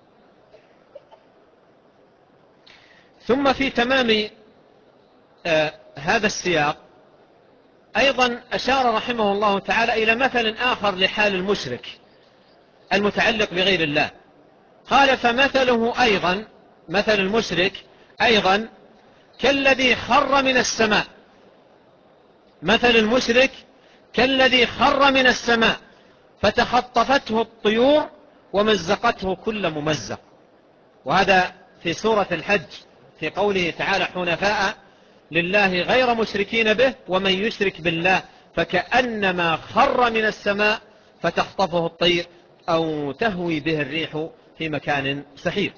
ثم في تمام آه هذا السياق أيضا أشار رحمه الله تعالى إلى مثل آخر لحال المشرك المتعلق بغير الله. قال فمثله أيضا، مثل المشرك أيضا كالذي خر من السماء. مثل المشرك كالذي خر من السماء فتخطفته الطيور ومزقته كل ممزق. وهذا في سورة الحج في قوله تعالى حنفاء لله غير مشركين به ومن يشرك بالله فكأنما خر من السماء فتخطفه الطير أو تهوي به الريح في مكان سحيق.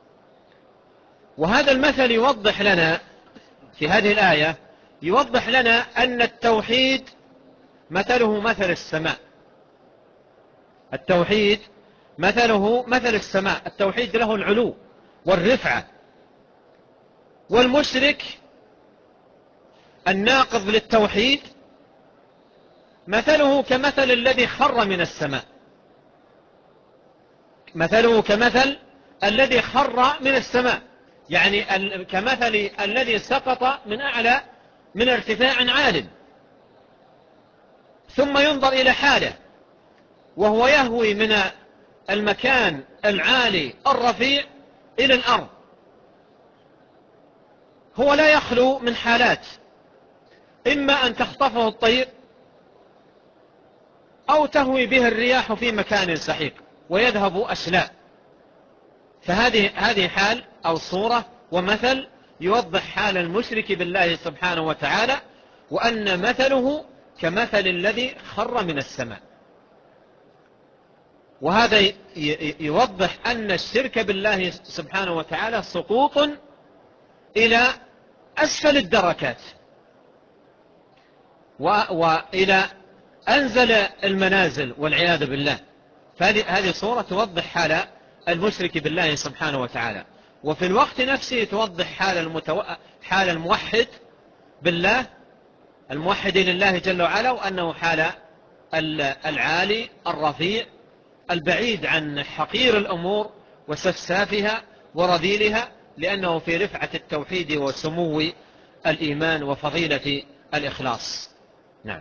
وهذا المثل يوضح لنا في هذه الآية، يوضح لنا أن التوحيد مثله مثل السماء. التوحيد مثله مثل السماء. التوحيد له العلو والرفعة، والمشرك الناقض للتوحيد مثله كمثل الذي خر من السماء. مثله كمثل الذي خر من السماء، يعني كمثل الذي سقط من أعلى من ارتفاع عال، ثم ينظر إلى حاله وهو يهوي من المكان العالي الرفيع إلى الأرض. هو لا يخلو من حالات، إما أن تخطفه الطير أو تهوي به الرياح في مكان سحيق ويذهب أشلاء. فهذه هذه حال أو صورة ومثل يوضح حال المشرك بالله سبحانه وتعالى، وأن مثله كمثل الذي خر من السماء. وهذا يوضح أن الشرك بالله سبحانه وتعالى سقوط إلى أسفل الدركات وإلى أنزل المنازل والعياذ بالله. فهذه صورة توضح حال المشرك بالله سبحانه وتعالى، وفي الوقت نفسه توضح حال, المتو... حال الموحد بالله، الموحد لله جل وعلا، وأنه حال العالي الرفيع البعيد عن حقير الأمور وسفسافها ورذيلها، لأنه في رفعة التوحيد وسمو الإيمان وفضيلة الإخلاص. نعم.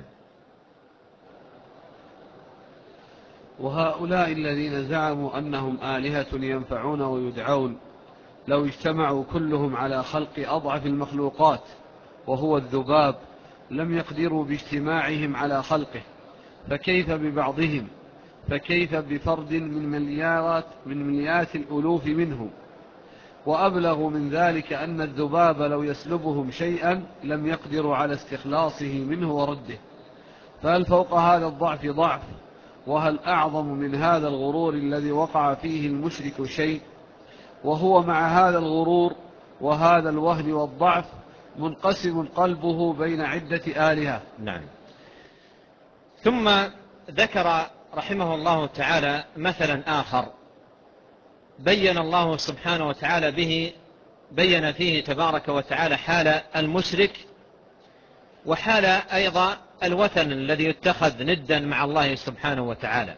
وهؤلاء الذين زعموا أنهم آلهة ينفعون ويدعون لو اجتمعوا كلهم على خلق أضعف المخلوقات وهو الذباب لم يقدروا باجتماعهم على خلقه، فكيف ببعضهم؟ فكيف بفرد من مليارات من مليات الألوف منهم؟ وأبلغ من ذلك أن الذباب لو يسلبهم شيئا لم يقدروا على استخلاصه منه ورده. فهل فوق هذا الضعف ضعف؟ وهل أعظم من هذا الغرور الذي وقع فيه المشرك شيء؟ وهو مع هذا الغرور وهذا الوهن والضعف منقسم قلبه بين عدة آلهة. نعم. ثم ذكر رحمه الله تعالى مثلا آخر بين الله سبحانه وتعالى به، بين فيه تبارك وتعالى حال المشرك وحال أيضا الوثن الذي يتخذ ندا مع الله سبحانه وتعالى.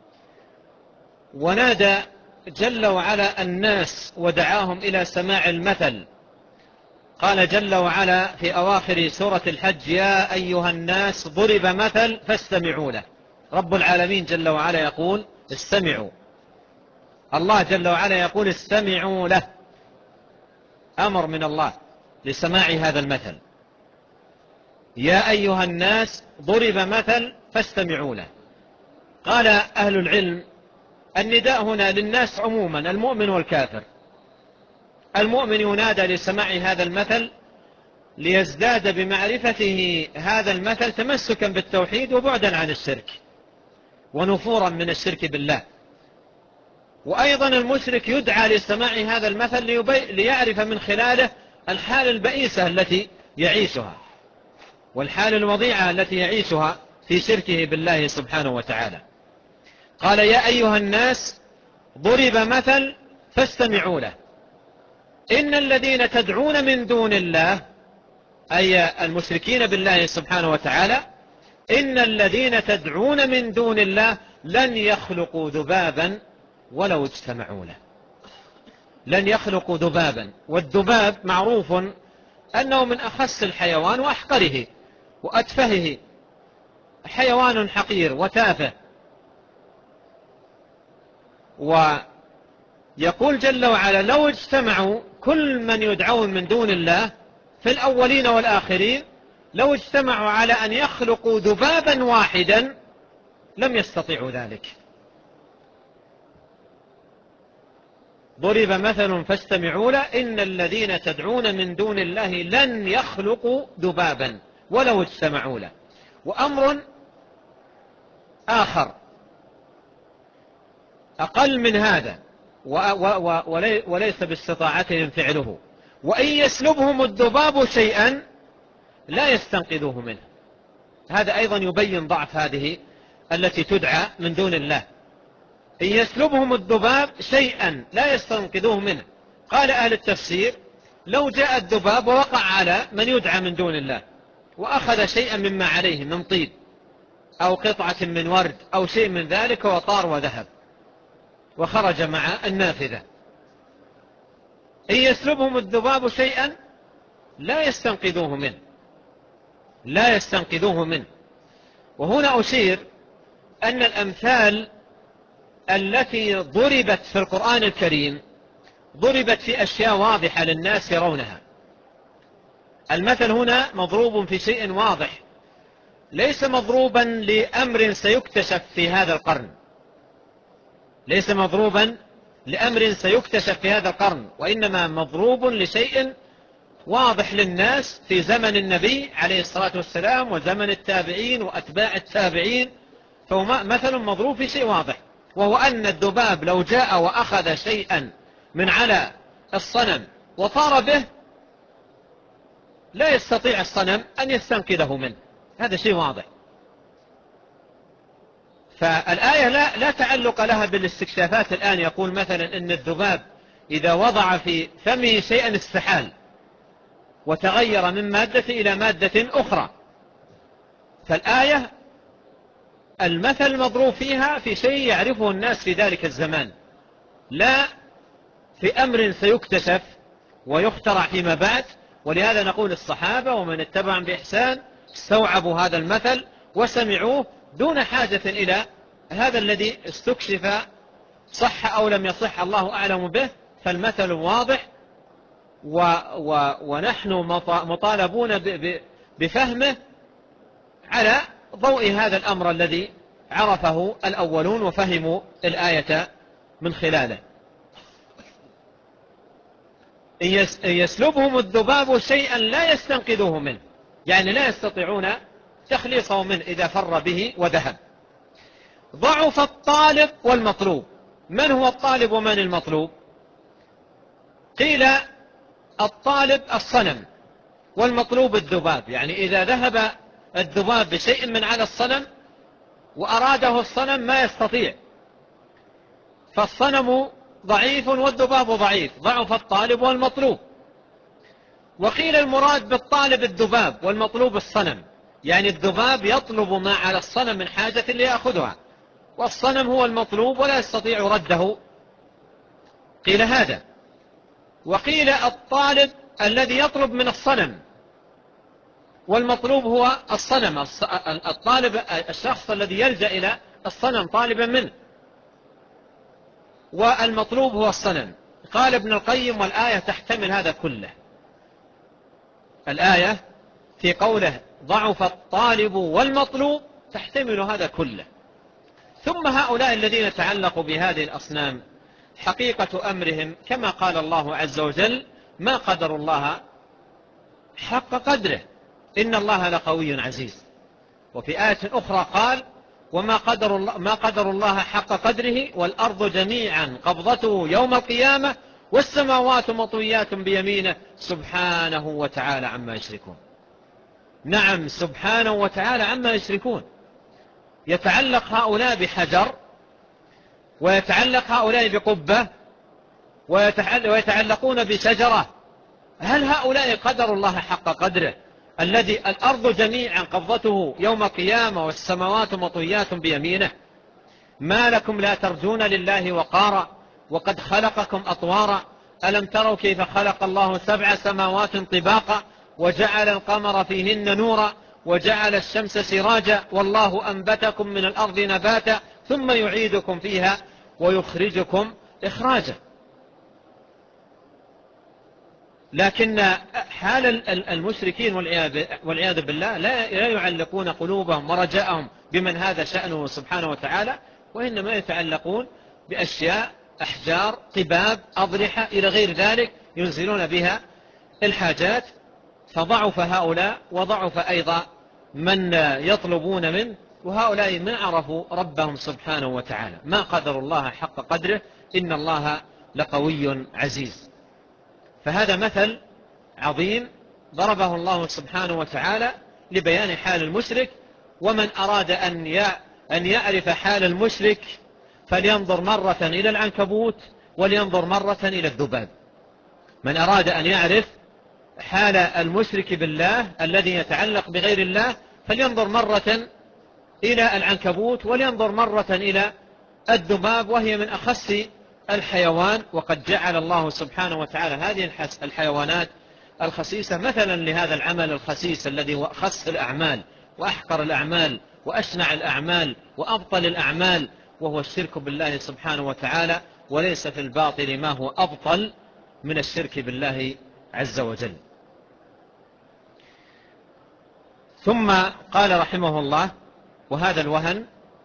ونادى جل وعلا الناس ودعاهم إلى سماع المثل. قال جل وعلا في أواخر سورة الحج يا أيها الناس ضرب مثل فاستمعوا له. رب العالمين جل وعلا يقول استمعوا، الله جل وعلا يقول استمعوا له، أمر من الله لسماع هذا المثل. يا أيها الناس ضرب مثل فاستمعوا له. قال أهل العلم النداء هنا للناس عموما، المؤمن والكافر. المؤمن ينادى لسماع هذا المثل ليزداد بمعرفته هذا المثل تمسكا بالتوحيد وبعدا عن الشرك ونفورا من الشرك بالله. وأيضا المشرك يدعى لسماع هذا المثل ليعرف من خلاله الحال البئيسة التي يعيشها والحال الوضيعة التي يعيشها في شركه بالله سبحانه وتعالى. قال: يا أيها الناس ضرب مثل فاستمعوا له إن الذين تدعون من دون الله، أي المشركين بالله سبحانه وتعالى، إن الذين تدعون من دون الله لن يخلقوا ذبابا ولو اجتمعوا له. لن يخلقوا ذبابا، والذباب معروف أنه من أخس الحيوان وأحقره وأتفهه، حيوان حقير وتافه. ويقول جل وعلا: لو اجتمعوا كل من يدعون من دون الله في الأولين والآخرين، لو اجتمعوا على أن يخلقوا ذبابا واحدا لم يستطيعوا ذلك. ضرب مثل فاستمعوا له إن الذين تدعون من دون الله لن يخلقوا ذبابا ولو اجتمعوا له. وأمر آخر أقل من هذا وليس باستطاعتهم فعله: وإن يسلبهم الذباب شيئا لا يستنقذوه منه. هذا أيضا يبين ضعف هذه التي تدعى من دون الله. إن يسلبهم الذباب شيئا لا يستنقذوه منه. قال أهل التفسير: لو جاء الذباب ووقع على من يدعى من دون الله وأخذ شيئا مما عليه من طيب أو قطعة من ورد أو شيء من ذلك وطار وذهب وخرج مع النافذة، إن يسلبهم الذباب شيئا لا يستنقذوه منه لا يستنقذوه منه. وهنا أشير أن الأمثال التي ضربت في القرآن الكريم ضربت في أشياء واضحة للناس يرونها. المثل هنا مضروب في شيء واضح، ليس مضروبا لأمر سيكتشف في هذا القرن ليس مضروبا لأمر سيكتشف في هذا القرن وإنما مضروب لشيء واضح للناس في زمن النبي عليه الصلاة والسلام وزمن التابعين وأتباع التابعين. فهو مثل مضروب في شيء واضح، وهو أن الذباب لو جاء وأخذ شيئا من على الصنم وطار به لا يستطيع الصنم أن يستنقذه منه. هذا شيء واضح. فالآية لا, لا تعلق لها بالاستكشافات الآن. يقول مثلا إن الذباب إذا وضع في فمه شيئا استحال وتغير من مادة إلى مادة أخرى. فالآية المثل مضروب فيها في شيء يعرفه الناس في ذلك الزمان، لا في أمر سيكتشف ويخترع فيما بعد. ولهذا نقول الصحابة ومن اتبعهم بإحسان استوعبوا هذا المثل وسمعوه دون حاجة إلى هذا الذي استكشف، صح أو لم يصح الله أعلم به. فالمثل واضح و و ونحن مطالبون بفهمه على ضوء هذا الأمر الذي عرفه الأولون وفهموا الآية من خلاله. إن يسلبهم الذباب شيئا لا يستنقذوه منه، يعني لا يستطيعون تخليصه منه إذا فر به وذهب. ضعف الطالب والمطلوب. من هو الطالب ومن المطلوب؟ قيل الطالب الصنم والمطلوب الذباب، يعني إذا ذهب الذباب بشيء من على الصنم وأراده الصنم ما يستطيع، فالصنم ضعيف والذباب ضعيف، ضعف الطالب والمطلوب. وقيل المراد بالطالب الذباب والمطلوب الصنم، يعني الذباب يطلب ما على الصنم من حاجة ليأخذها، والصنم هو المطلوب ولا يستطيع رده. قيل هذا. وقيل الطالب الذي يطلب من الصنم والمطلوب هو الصنم. الطالب الشخص الذي يلجأ إلى الصنم طالبا منه، والمطلوب هو الصنم. قال ابن القيم: والآية تحتمل هذا كله. الآية في قوله ضعف الطالب والمطلوب تحتمل هذا كله. ثم هؤلاء الذين تعلقوا بهذه الأصنام حقيقة أمرهم كما قال الله عز وجل: ما قدر الله حق قدره إن الله لقوي عزيز. وفي آية أخرى قال: وما قدر الله, ما قدر الله حق قدره والأرض جميعا قبضته يوم القيامة والسماوات مطويات بيمينه سبحانه وتعالى عما يشركون. نعم سبحانه وتعالى عما يشركون. يتعلق هؤلاء بحجر، ويتعلق هؤلاء بقبة، ويتعلقون بشجرة. هل هؤلاء قدروا الله حق قدره الذي الأرض جميعا قبضته يوم القيامة والسماوات مطويات بيمينه؟ ما لكم لا ترجون لله وقارا وقد خلقكم أطوارا ألم تروا كيف خلق الله سبع سماوات طباقا وجعل القمر فيهن نورا وجعل الشمس سراجا والله أنبتكم من الأرض نباتا ثم يعيدكم فيها ويخرجكم إخراجا. لكن حال المشركين والعياذ بالله لا يعلقون قلوبهم ورجاءهم بمن هذا شأنه سبحانه وتعالى، وإنما يتعلقون بأشياء أحجار قباب أضرحة إلى غير ذلك ينزلون بها الحاجات. فضعف هؤلاء وضعف أيضا من يطلبون منه، وهؤلاء ما عرفوا ربهم سبحانه وتعالى، ما قدر الله حق قدره إن الله لقوي عزيز. فهذا مثل عظيم ضربه الله سبحانه وتعالى لبيان حال المشرك. ومن أراد أن يعرف حال المشرك فلينظر مرة إلى العنكبوت ولينظر مرة إلى الذباب. من أراد أن يعرف حال المشرك بالله الذي يتعلق بغير الله فلينظر مرة إلى العنكبوت ولينظر مرة إلى الذباب، وهي من أخس الحيوان. وقد جعل الله سبحانه وتعالى هذه الحيوانات الخسيسة مثلا لهذا العمل الخسيس الذي هو أخس الأعمال وأحقر الأعمال وأشنع الأعمال وأبطل الأعمال، وهو الشرك بالله سبحانه وتعالى. وليس في الباطل ما هو أبطل من الشرك بالله عز وجل. ثم قال رحمه الله: وهذا الوهن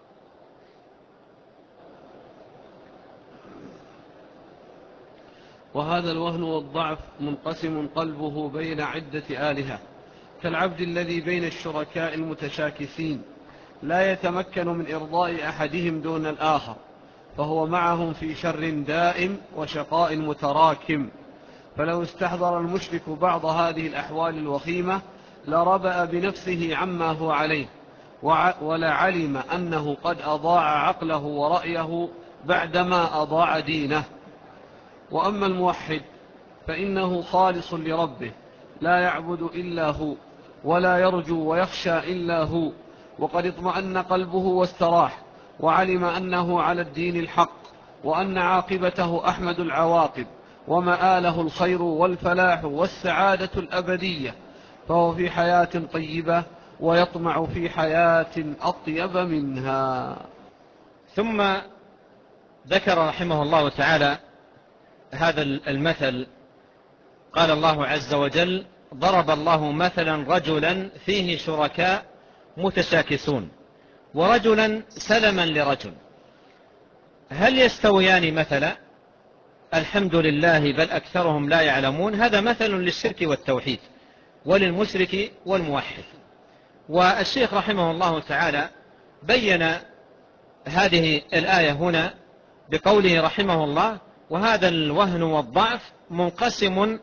وهذا الوهن والضعف منقسم قلبه بين عدة آلهة، كالعبد الذي بين الشركاء المتشاكسين لا يتمكن من إرضاء أحدهم دون الآخر، فهو معهم في شر دائم وشقاء متراكم. فلو استحضر المشرك بعض هذه الأحوال الوخيمة لربأ بنفسه عما هو عليه، ولعلم أنه قد أضاع عقله ورأيه بعدما أضاع دينه. وأما الموحد فإنه خالص لربه لا يعبد إلا هو ولا يرجو ويخشى إلا هو، وقد اطمأن قلبه واستراح وعلم أنه على الدين الحق، وأن عاقبته أحمد العواقب ومآله الخير والفلاح والسعادة الأبدية، فهو في حياة طيبة ويطمع في حياة أطيب منها. ثم ذكر رحمه الله تعالى هذا المثل. قال الله عز وجل: ضرب الله مثلا رجلا فيه شركاء متشاكسون ورجلا سلما لرجل هل يستويان مثلا؟ الحمد لله بل أكثرهم لا يعلمون. هذا مثل للشرك والتوحيد وللمشرك والموحد. والشيخ رحمه الله تعالى بين هذه الآية هنا بقوله رحمه الله: وهذا الوهن والضعف منقسم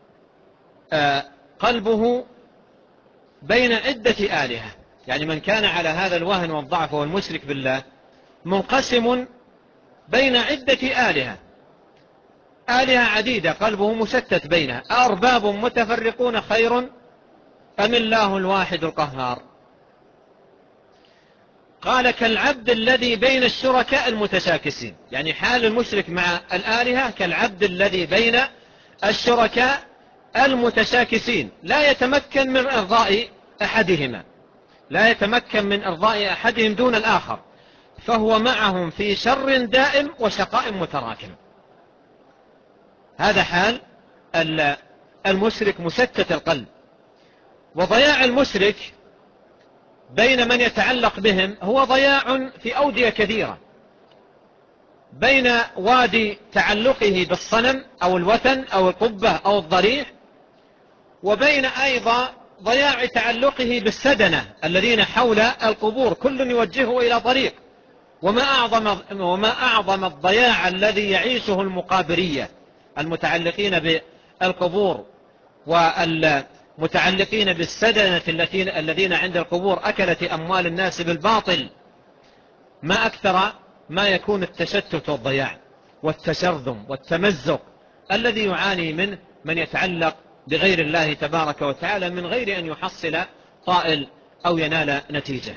قلبه بين عدة آلهة. يعني من كان على هذا الوهن والضعف والمشرك بالله منقسم بين عدة آلهة، آلهة عديدة قلبه مشتت بينها. أرباب متفرقون خير أم الله الواحد القهار؟ قال: كالعبد الذي بين الشركاء المتشاكسين. يعني حال المشرك مع الآلهة كالعبد الذي بين الشركاء المتشاكسين لا يتمكن من إرضاء أحدهما، لا يتمكن من إرضاء أحدهم دون الآخر، فهو معهم في شر دائم وشقاء متراكم. هذا حال المشرك مشتت القلب. وضياع المشرك بين من يتعلق بهم هو ضياع في أودية كثيرة، بين وادي تعلقه بالصنم أو الوثن أو القبة أو الضريح، وبين أيضا ضياع تعلقه بالسدنة الذين حول القبور، كل يوجهه إلى طريق. وما أعظم, وما أعظم الضياع الذي يعيشه المقابرية المتعلقين بالقبور والمتعلقين بالسدنة الذين عند القبور أكلت أموال الناس بالباطل. ما أكثر ما يكون التشتت والضياع والتشرذم والتمزق الذي يعاني منه من يتعلق بغير الله تبارك وتعالى من غير أن يحصل طائل أو ينال نتيجة.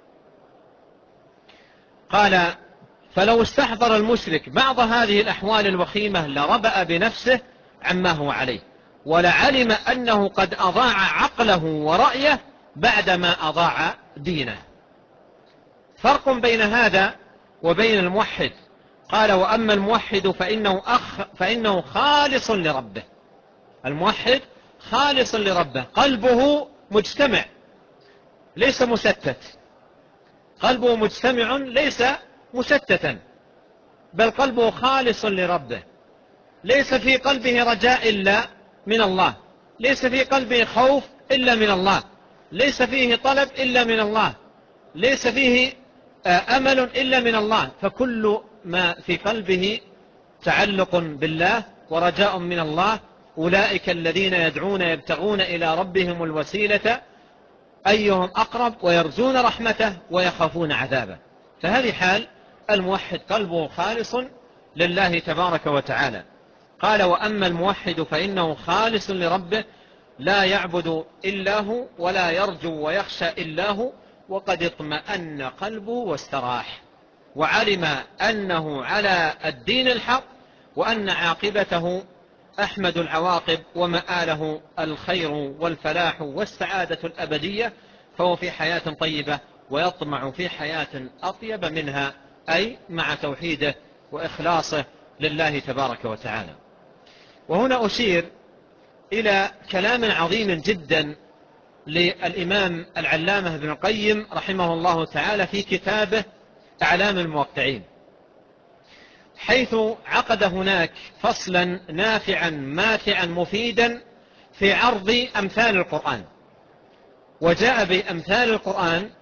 قال: فلو استحضر المشرك بعض هذه الأحوال الوخيمة لربأ بنفسه عما هو عليه، ولعلم أنه قد أضاع عقله ورأيه بعدما أضاع دينه. فرق بين هذا وبين الموحد. قال: وأما الموحد فإنه, أخ فإنه خالص لربه. الموحد خالص لربه، قلبه مجتمع ليس مشتت، قلبه مجتمع ليس مشتتا، بل قلبه خالص لربه، ليس في قلبه رجاء إلا من الله، ليس في قلبه خوف إلا من الله، ليس فيه طلب إلا من الله، ليس فيه أمل إلا من الله. فكل ما في قلبه تعلق بالله ورجاء من الله. أولئك الذين يدعون يبتغون إلى ربهم الوسيلة أيهم أقرب ويرجون رحمته ويخافون عذابه. فهذه حال الموحد، قلبه خالص لله تبارك وتعالى. قال: وأما الموحد فإنه خالص لربه لا يعبد إلا هو ولا يرجو ويخشى إلا هو، وقد اطمأن قلبه واستراح، وعلم أنه على الدين الحق، وأن عاقبته أحمد العواقب ومآله الخير والفلاح والسعادة الأبدية، فهو في حياة طيبة ويطمع في حياة أطيب منها، أي مع توحيده وإخلاصه لله تبارك وتعالى. وهنا أشير إلى كلام عظيم جدا للإمام العلامة ابن القيم رحمه الله تعالى في كتابه أعلام الموقعين، حيث عقد هناك فصلا نافعا ماتعا مفيدا في عرض أمثال القرآن، وجاء بأمثال القرآن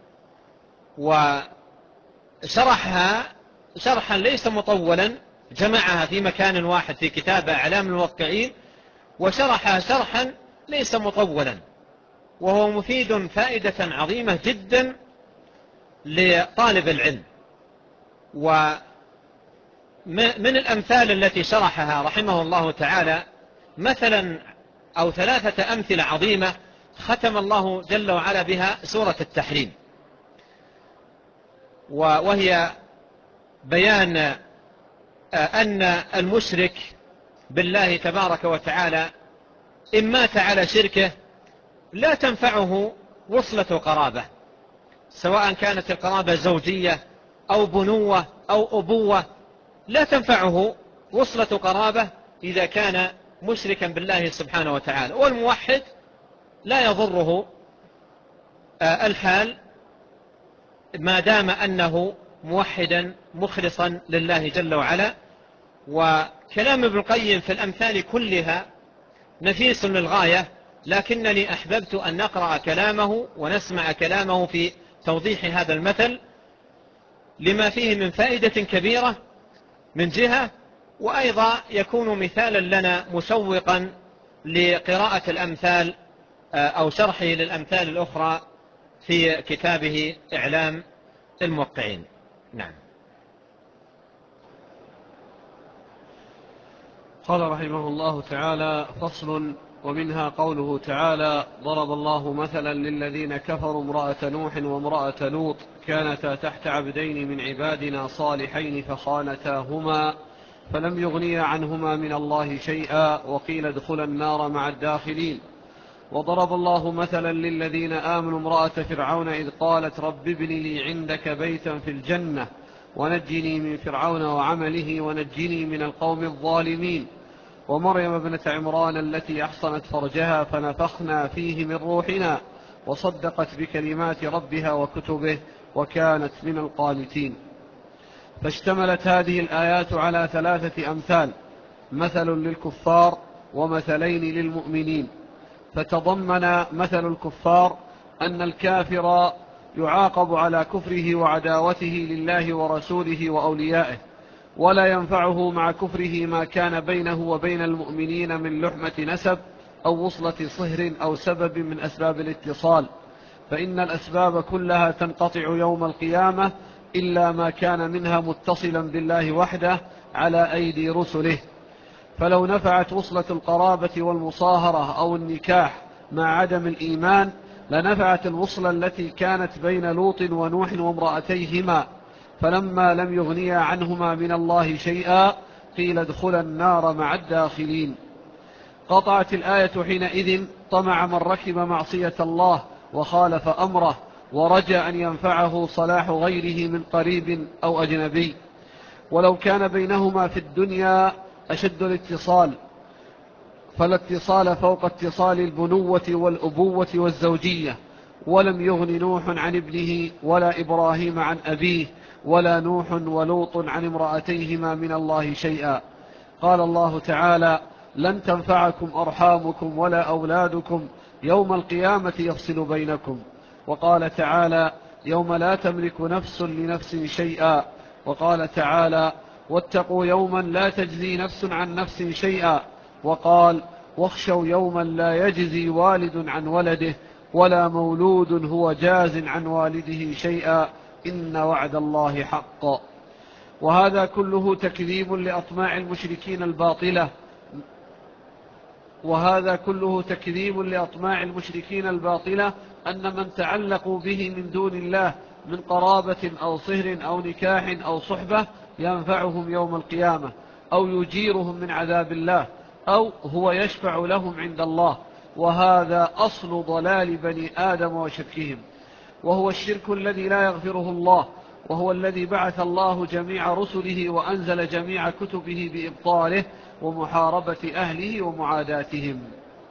وشرحها شرحا ليس مطولا، جمعها في مكان واحد في كتاب أعلام الموقعين، وشرحها شرحا ليس مطولا، وهو مفيد فائدة عظيمة جدا لطالب العلم. ومن الأمثال التي شرحها رحمه الله تعالى مثلا أو ثلاثة أمثلة عظيمة ختم الله جل وعلا بها سورة التحريم، وهي بيان أن المشرك بالله تبارك وتعالى إن مات على شركه لا تنفعه وصلة قرابة، سواء كانت القرابة زوجية أو بنوة أو أبوة، لا تنفعه وصلة قرابة إذا كان مشركا بالله سبحانه وتعالى. والموحد لا يضره الحال ما دام أنه موحدا مخلصا لله جل وعلا. وكلام ابن القيم في الأمثال كلها نفيس للغاية، لكنني أحببت أن نقرأ كلامه ونسمع كلامه في توضيح هذا المثل لما فيه من فائدة كبيرة من جهة، وأيضا يكون مثالا لنا مسوقا لقراءة الأمثال أو شرحه للأمثال الأخرى في كتابه إعلام الموقعين. نعم. قال رحمه الله تعالى: فصل. ومنها قوله تعالى: ضرب الله مثلا للذين كفروا امرأة نوح وامرأة لوط كانتا تحت عبدين من عبادنا صالحين فخانتاهما فلم يغنيا عنهما من الله شيئا وقيل ادخلا النار مع الداخلين. وضرب الله مثلا للذين آمنوا امرأة فرعون إذ قالت رب ابن لي عندك بيتا في الجنة ونجني من فرعون وعمله ونجني من القوم الظالمين. ومريم ابنة عمران التي أحصنت فرجها فنفخنا فيه من روحنا وصدقت بكلمات ربها وكتبه وكانت من القانتين. فاشتملت هذه الآيات على ثلاثة أمثال: مثل للكفار ومثلين للمؤمنين. فتضمن مثل الكفار أن الكافر يعاقب على كفره وعداوته لله ورسوله وأوليائه، ولا ينفعه مع كفره ما كان بينه وبين المؤمنين من لحمة نسب أو وصلة صهر أو سبب من أسباب الاتصال، فإن الأسباب كلها تنقطع يوم القيامة إلا ما كان منها متصلا بالله وحده على أيدي رسله. فلو نفعت وصلة القرابة والمصاهرة أو النكاح مع عدم الإيمان لنفعت الوصلة التي كانت بين لوط ونوح وامرأتيهما، فلما لم يغنيا عنهما من الله شيئا قيل ادخلا النار مع الداخلين. قطعت الآية حينئذ طمع من ركب معصية الله وخالف أمره ورجى أن ينفعه صلاح غيره من قريب أو أجنبي، ولو كان بينهما في الدنيا أشد الاتصال، فالاتصال فوق اتصال البنوة والأبوة والزوجية، ولم يغن نوح عن ابنه ولا إبراهيم عن أبيه ولا نوح ولوط عن امرأتيهما من الله شيئا. قال الله تعالى: لن تنفعكم أرحامكم ولا أولادكم يوم القيامة يفصل بينكم. وقال تعالى: يوم لا تملك نفس لنفس شيئا. وقال تعالى: واتقوا يوما لا تجزي نفس عن نفس شيئا. وقال: واخشوا يوما لا يجزي والد عن ولده ولا مولود هو جاز عن والده شيئا إن وعد الله حق. وهذا كله تكذيب لأطماع المشركين الباطلة وهذا كله تكذيب لأطماع المشركين الباطلة أن من تعلقوا به من دون الله من قرابة أو صهر أو نكاح أو صحبة ينفعهم يوم القيامة أو يجيرهم من عذاب الله أو هو يشفع لهم عند الله، وهذا أصل ضلال بني آدم وشركهم، وهو الشرك الذي لا يغفره الله، وهو الذي بعث الله جميع رسله وأنزل جميع كتبه بإبطاله ومحاربة أهله ومعاداتهم.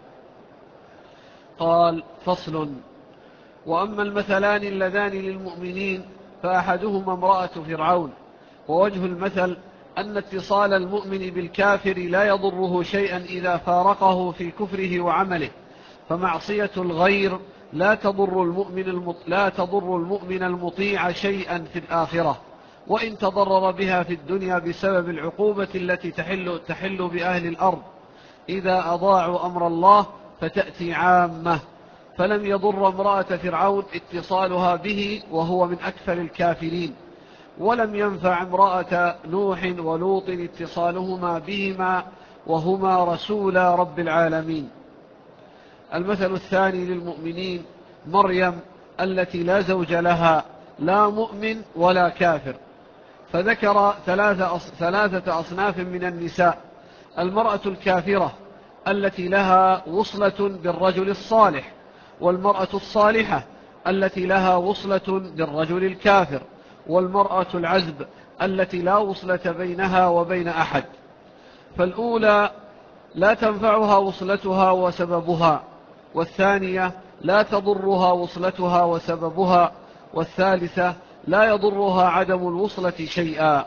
قال: فصل. وأما المثلان اللذان للمؤمنين فأحدهما امرأة فرعون، ووجه المثل أن اتصال المؤمن بالكافر لا يضره شيئا إذا فارقه في كفره وعمله، فمعصية الغير لا تضر المؤمن, المط... لا تضر المؤمن المطيع شيئا في الآخرة، وإن تضرر بها في الدنيا بسبب العقوبة التي تحل, تحل بأهل الأرض إذا أضاعوا أمر الله فتأتي عامة. فلم يضر امرأة فرعون اتصالها به وهو من أكثر الكافرين، ولم ينفع امرأة نوح ولوط اتصالهما بهما وهما رسولا رب العالمين. المثل الثاني للمؤمنين مريم التي لا زوج لها، لا مؤمن ولا كافر، فذكر ثلاثة أصناف من النساء: المرأة الكافرة التي لها وصلة بالرجل الصالح، والمرأة الصالحة التي لها وصلة بالرجل الكافر، والمرأة العزب التي لا وصلة بينها وبين أحد. فالأولى لا تنفعها وصلتها وسببها، والثانية لا تضرها وصلتها وسببها، والثالثة لا يضرها عدم الوصلة شيئا.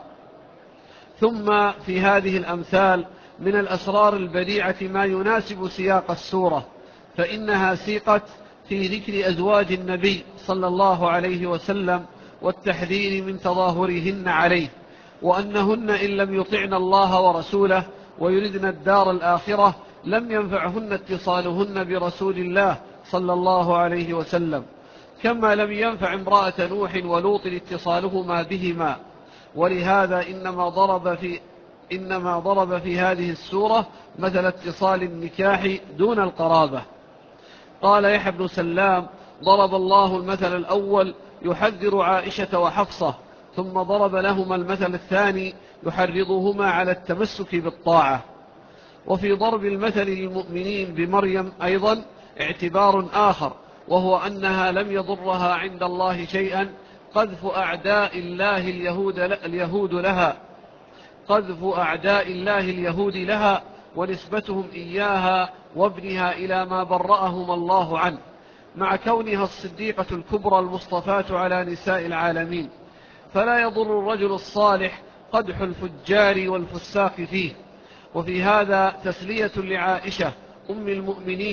ثم في هذه الأمثال من الأسرار البديعة ما يناسب سياق السورة، فإنها سيقت في ذكر أزواج النبي صلى الله عليه وسلم والتحذير من تظاهرهن عليه، وأنهن إن لم يطعن الله ورسوله ويردن الدار الآخرة لم ينفعهن اتصالهن برسول الله صلى الله عليه وسلم، كما لم ينفع امرأة نوح ولوط اتصالهما بهما. ولهذا إنما ضرب في إنما ضرب في هذه السورة مثل اتصال النكاح دون القرابة. قال يحيى بن سلام: ضرب الله المثل الأول يحذر عائشة وحفصة، ثم ضرب لهما المثل الثاني يحرضهما على التمسك بالطاعة. وفي ضرب المثل للمؤمنين بمريم أيضا اعتبار آخر، وهو أنها لم يضرها عند الله شيئا قذف أعداء الله اليهود, اليهود لها قذف أعداء الله اليهود لها ونسبتهم إياها وابنها إلى ما برأهم الله عنه، مع كونها الصديقة الكبرى المصطفاة على نساء العالمين، فلا يضر الرجل الصالح قدح الفجار والفساق فيه. وفي هذا تسلية لعائشة أم المؤمنين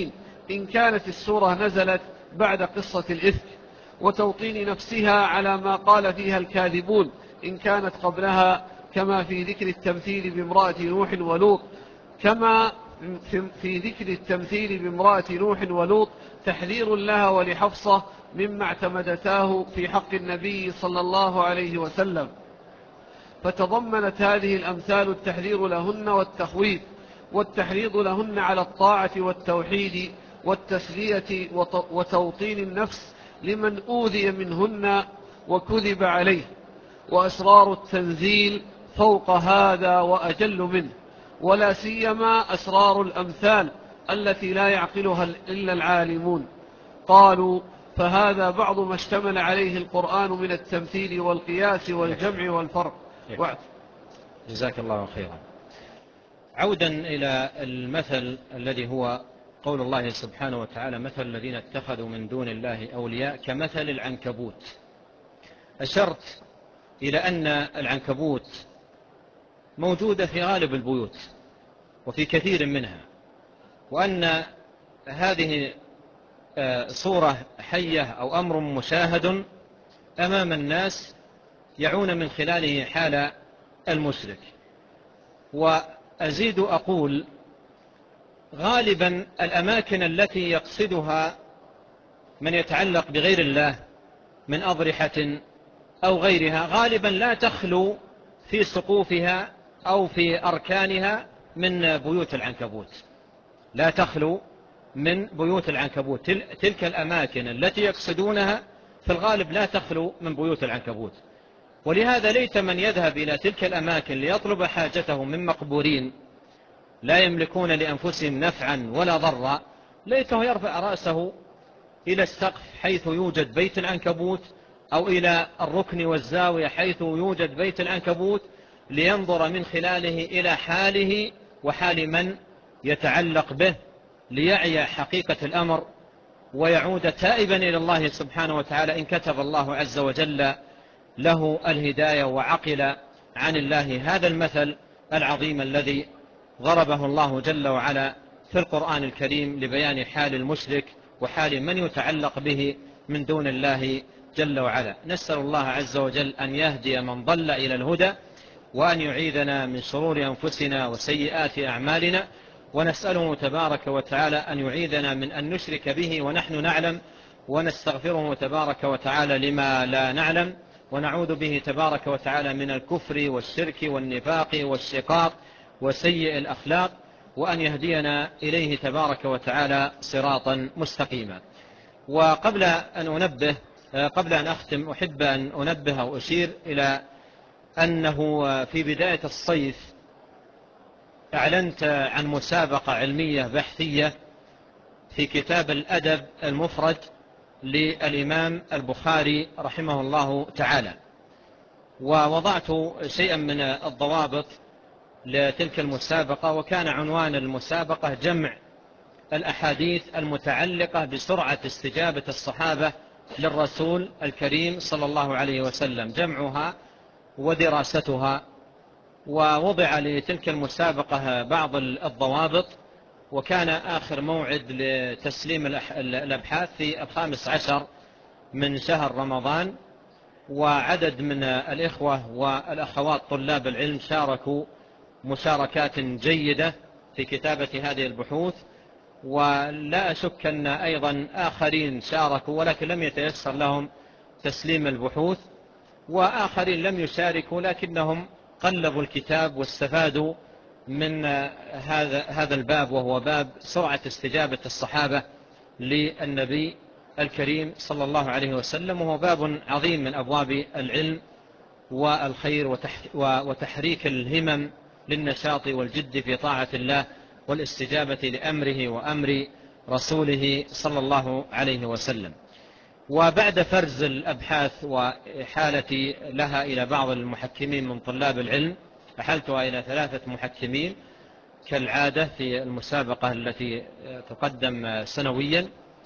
إن كانت السورة نزلت بعد قصة الإفك وتوطين نفسها على ما قال فيها الكاذبون إن كانت قبلها، كما في ذكر التمثيل بامرأة نوح ولوط كما في ذكر التمثيل بامرأة نوح ولوط تحذير لها ولحفصة مما اعتمدتاه في حق النبي صلى الله عليه وسلم. فتضمنت هذه الأمثال التحذير لهن والتخويف والتحريض لهن على الطاعة والتوحيد والتسلية وتوطين النفس لمن أوذي منهن وكذب عليه. وأسرار التنزيل فوق هذا وأجل منه، ولا سيما أسرار الأمثال التي لا يعقلها إلا العالمون. قالوا فهذا بعض ما اشتمل عليه القرآن من التمثيل والقياس والجمع والفرق. جزاك الله خيرا. عودا إلى المثل الذي هو قول الله سبحانه وتعالى مثل الذين اتخذوا من دون الله أولياء كمثل العنكبوت. أشرت إلى أن العنكبوت موجودة في غالب البيوت وفي كثير منها، وأن هذه صورة حية أو أمر مشاهد أمام الناس يعون من خلاله حال المشرك. وأزيد أقول غالبا الأماكن التي يقصدها من يتعلق بغير الله من أضرحة أو غيرها غالبا لا تخلو في سقوفها أو في أركانها من بيوت العنكبوت، لا تخلو من بيوت العنكبوت. تلك الأماكن التي يقصدونها في الغالب لا تخلو من بيوت العنكبوت. ولهذا ليت من يذهب إلى تلك الأماكن ليطلب حاجته من مقبورين لا يملكون لأنفسهم نفعا ولا ضرا، ليته يرفع رأسه إلى السقف حيث يوجد بيت العنكبوت أو إلى الركن والزاوية حيث يوجد بيت العنكبوت لينظر من خلاله إلى حاله وحال من يتعلق به، ليعي حقيقة الأمر ويعود تائبا إلى الله سبحانه وتعالى إن كتب الله عز وجل له الهداية وعقل عن الله هذا المثل العظيم الذي ضربه الله جل وعلا في القرآن الكريم لبيان حال المشرك وحال من يتعلق به من دون الله جل وعلا. نسأل الله عز وجل أن يهدي من ضل إلى الهدى، وأن يعيذنا من شرور أنفسنا وسيئات أعمالنا، ونسأله تبارك وتعالى أن يعيذنا من أن نشرك به ونحن نعلم، ونستغفره تبارك وتعالى لما لا نعلم، ونعوذ به تبارك وتعالى من الكفر والشرك والنفاق والشقاق وسيء الأخلاق، وأن يهدينا إليه تبارك وتعالى صراطا مستقيما. وقبل أن أنبه قبل أن أختم أحب أن أنبه أو أشير إلى أنه في بداية الصيف أعلنت عن مسابقة علمية بحثية في كتاب الأدب المفرد للإمام البخاري رحمه الله تعالى، ووضعت شيئا من الضوابط لتلك المسابقة. وكان عنوان المسابقة جمع الأحاديث المتعلقة بسرعة استجابة الصحابة للرسول الكريم صلى الله عليه وسلم، جمعها ودراستها. ووضع لتلك المسابقة بعض الضوابط، وكان آخر موعد لتسليم الأبحاث في الخامس عشر من شهر رمضان، وعدد من الإخوة والأخوات طلاب العلم شاركوا مشاركات جيدة في كتابة هذه البحوث، ولا أشك أن أيضا آخرين شاركوا ولكن لم يتيسر لهم تسليم البحوث، وآخرين لم يشاركوا لكنهم قلبوا الكتاب واستفادوا من هذا هذا الباب، وهو باب سرعة استجابة الصحابة للنبي الكريم صلى الله عليه وسلم، وهو باب عظيم من أبواب العلم والخير وتحريك الهمم للنشاط والجد في طاعة الله والاستجابة لأمره وأمر رسوله صلى الله عليه وسلم. وبعد فرز الأبحاث وإحالتي لها إلى بعض المحكمين من طلاب العلم، أحلتها إلى ثلاثة محكمين كالعادة في المسابقة التي تقدم سنويا.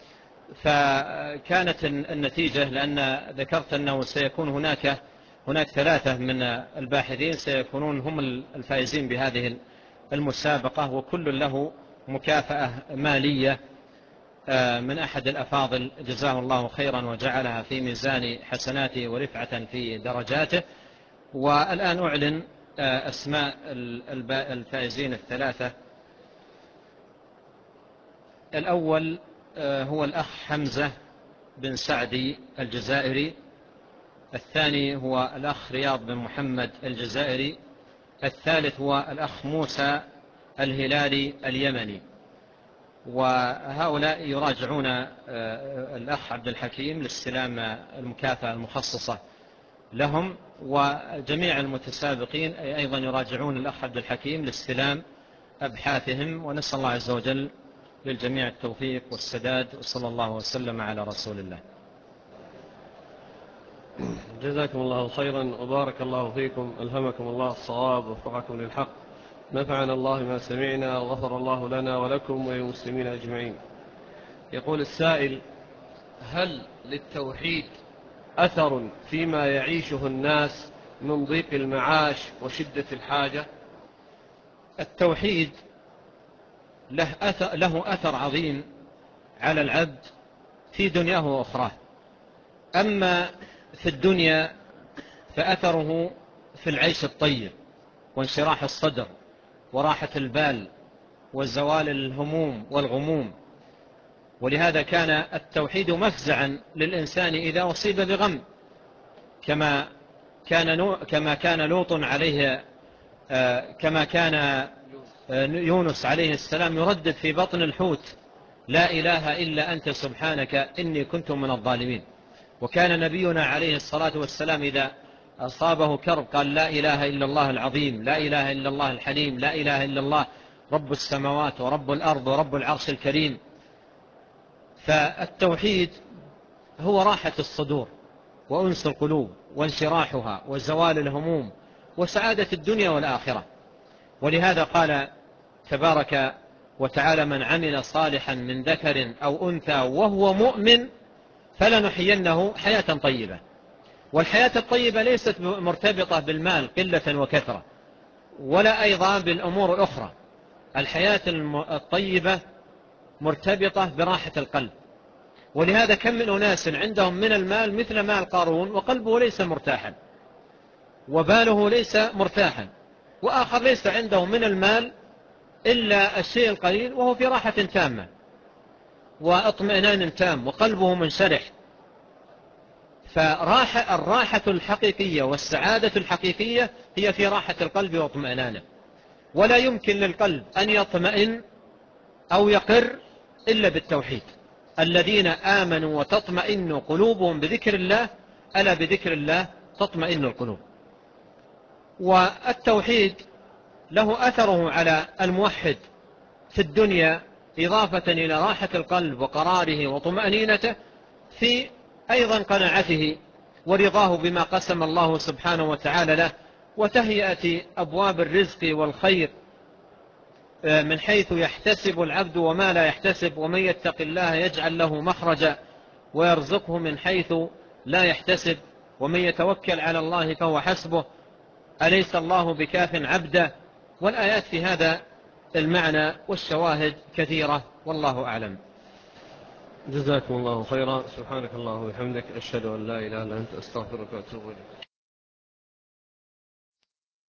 فكانت النتيجة، لأن ذكرت أنه سيكون هناك هناك ثلاثة من الباحثين سيكونون هم الفائزين بهذه المسابقة، وكل له مكافأة مالية من أحد الأفاضل جزاه الله خيرا وجعلها في ميزان حسناته ورفعة في درجاته. والآن أعلن أسماء الفائزين الثلاثة. الأول هو الأخ حمزة بن سعدي الجزائري. الثاني هو الأخ رياض بن محمد الجزائري. الثالث هو الأخ موسى الهلالي اليمني. وهؤلاء يراجعون الأخ عبد الحكيم لاستلام المكافأة المخصصة لهم، وجميع المتسابقين أيضا يراجعون الأخ عبد الحكيم لاستلام أبحاثهم. ونسأل الله عز وجل للجميع التوفيق والسداد، وصلى الله وسلم على رسول الله. جزاكم الله خيرا وبارك الله فيكم، ألهمكم الله الصواب ووفقكم للحق، نفعنا الله ما سمعنا وغفر الله لنا ولكم وللمسلمين أجمعين. يقول السائل: هل للتوحيد أثر فيما يعيشه الناس من ضيق المعاش وشدة الحاجة؟ التوحيد له أثر, له أثر عظيم على العبد في دنياه وأخراه. أما في الدنيا فأثره في العيش الطيب وانشراح الصدر وراحة البال وزوال الهموم والغموم. ولهذا كان التوحيد مفزعا للإنسان إذا أصيب بغم، كما كان كما كان لوط عليه كما كان يونس عليه السلام يردد في بطن الحوت: لا إله إلا أنت سبحانك إني كنت من الظالمين. وكان نبينا عليه الصلاة والسلام إذا أصابه كرب قال: لا إله إلا الله العظيم، لا إله إلا الله الحليم، لا إله إلا الله رب السماوات ورب الأرض ورب العرش الكريم. فالتوحيد هو راحة الصدور وأنس القلوب وانشراحها وزوال الهموم وسعادة الدنيا والآخرة. ولهذا قال تبارك وتعالى: من عمل صالحا من ذكر أو أنثى وهو مؤمن فلنحيينه حياة طيبة. والحياة الطيبة ليست مرتبطة بالمال قلة وكثرة، ولا أيضا بالأمور الأخرى. الحياة الطيبة مرتبطة براحة القلب. ولهذا كم من أناس عندهم من المال مثل مال قارون وقلبه ليس مرتاحا وباله ليس مرتاحا، وآخر ليس عنده من المال إلا الشيء القليل وهو في راحة تامة واطمئنان تام وقلبه منشرح. فالراحة الحقيقية والسعادة الحقيقية هي في راحة القلب واطمئنانه. ولا يمكن للقلب أن يطمئن أو يقر إلا بالتوحيد. الذين آمنوا وتطمئن قلوبهم بذكر الله، ألا بذكر الله تطمئن القلوب. والتوحيد له أثره على الموحد في الدنيا إضافة إلى راحة القلب وقراره وطمأنينته، في أيضا قناعته ورضاه بما قسم الله سبحانه وتعالى له، وتهيئة أبواب الرزق والخير من حيث يحتسب العبد وما لا يحتسب. ومن يتق الله يجعل له مخرجا ويرزقه من حيث لا يحتسب، ومن يتوكل على الله فهو حسبه، أليس الله بكاف عبده. والآيات في هذا المعنى والشواهد كثيرة، والله أعلم. جزاكم الله خيرا. سبحانك اللهم وبحمدك، أشهد أن لا إله إلا أنت، أستغفرك وأتوب إليك.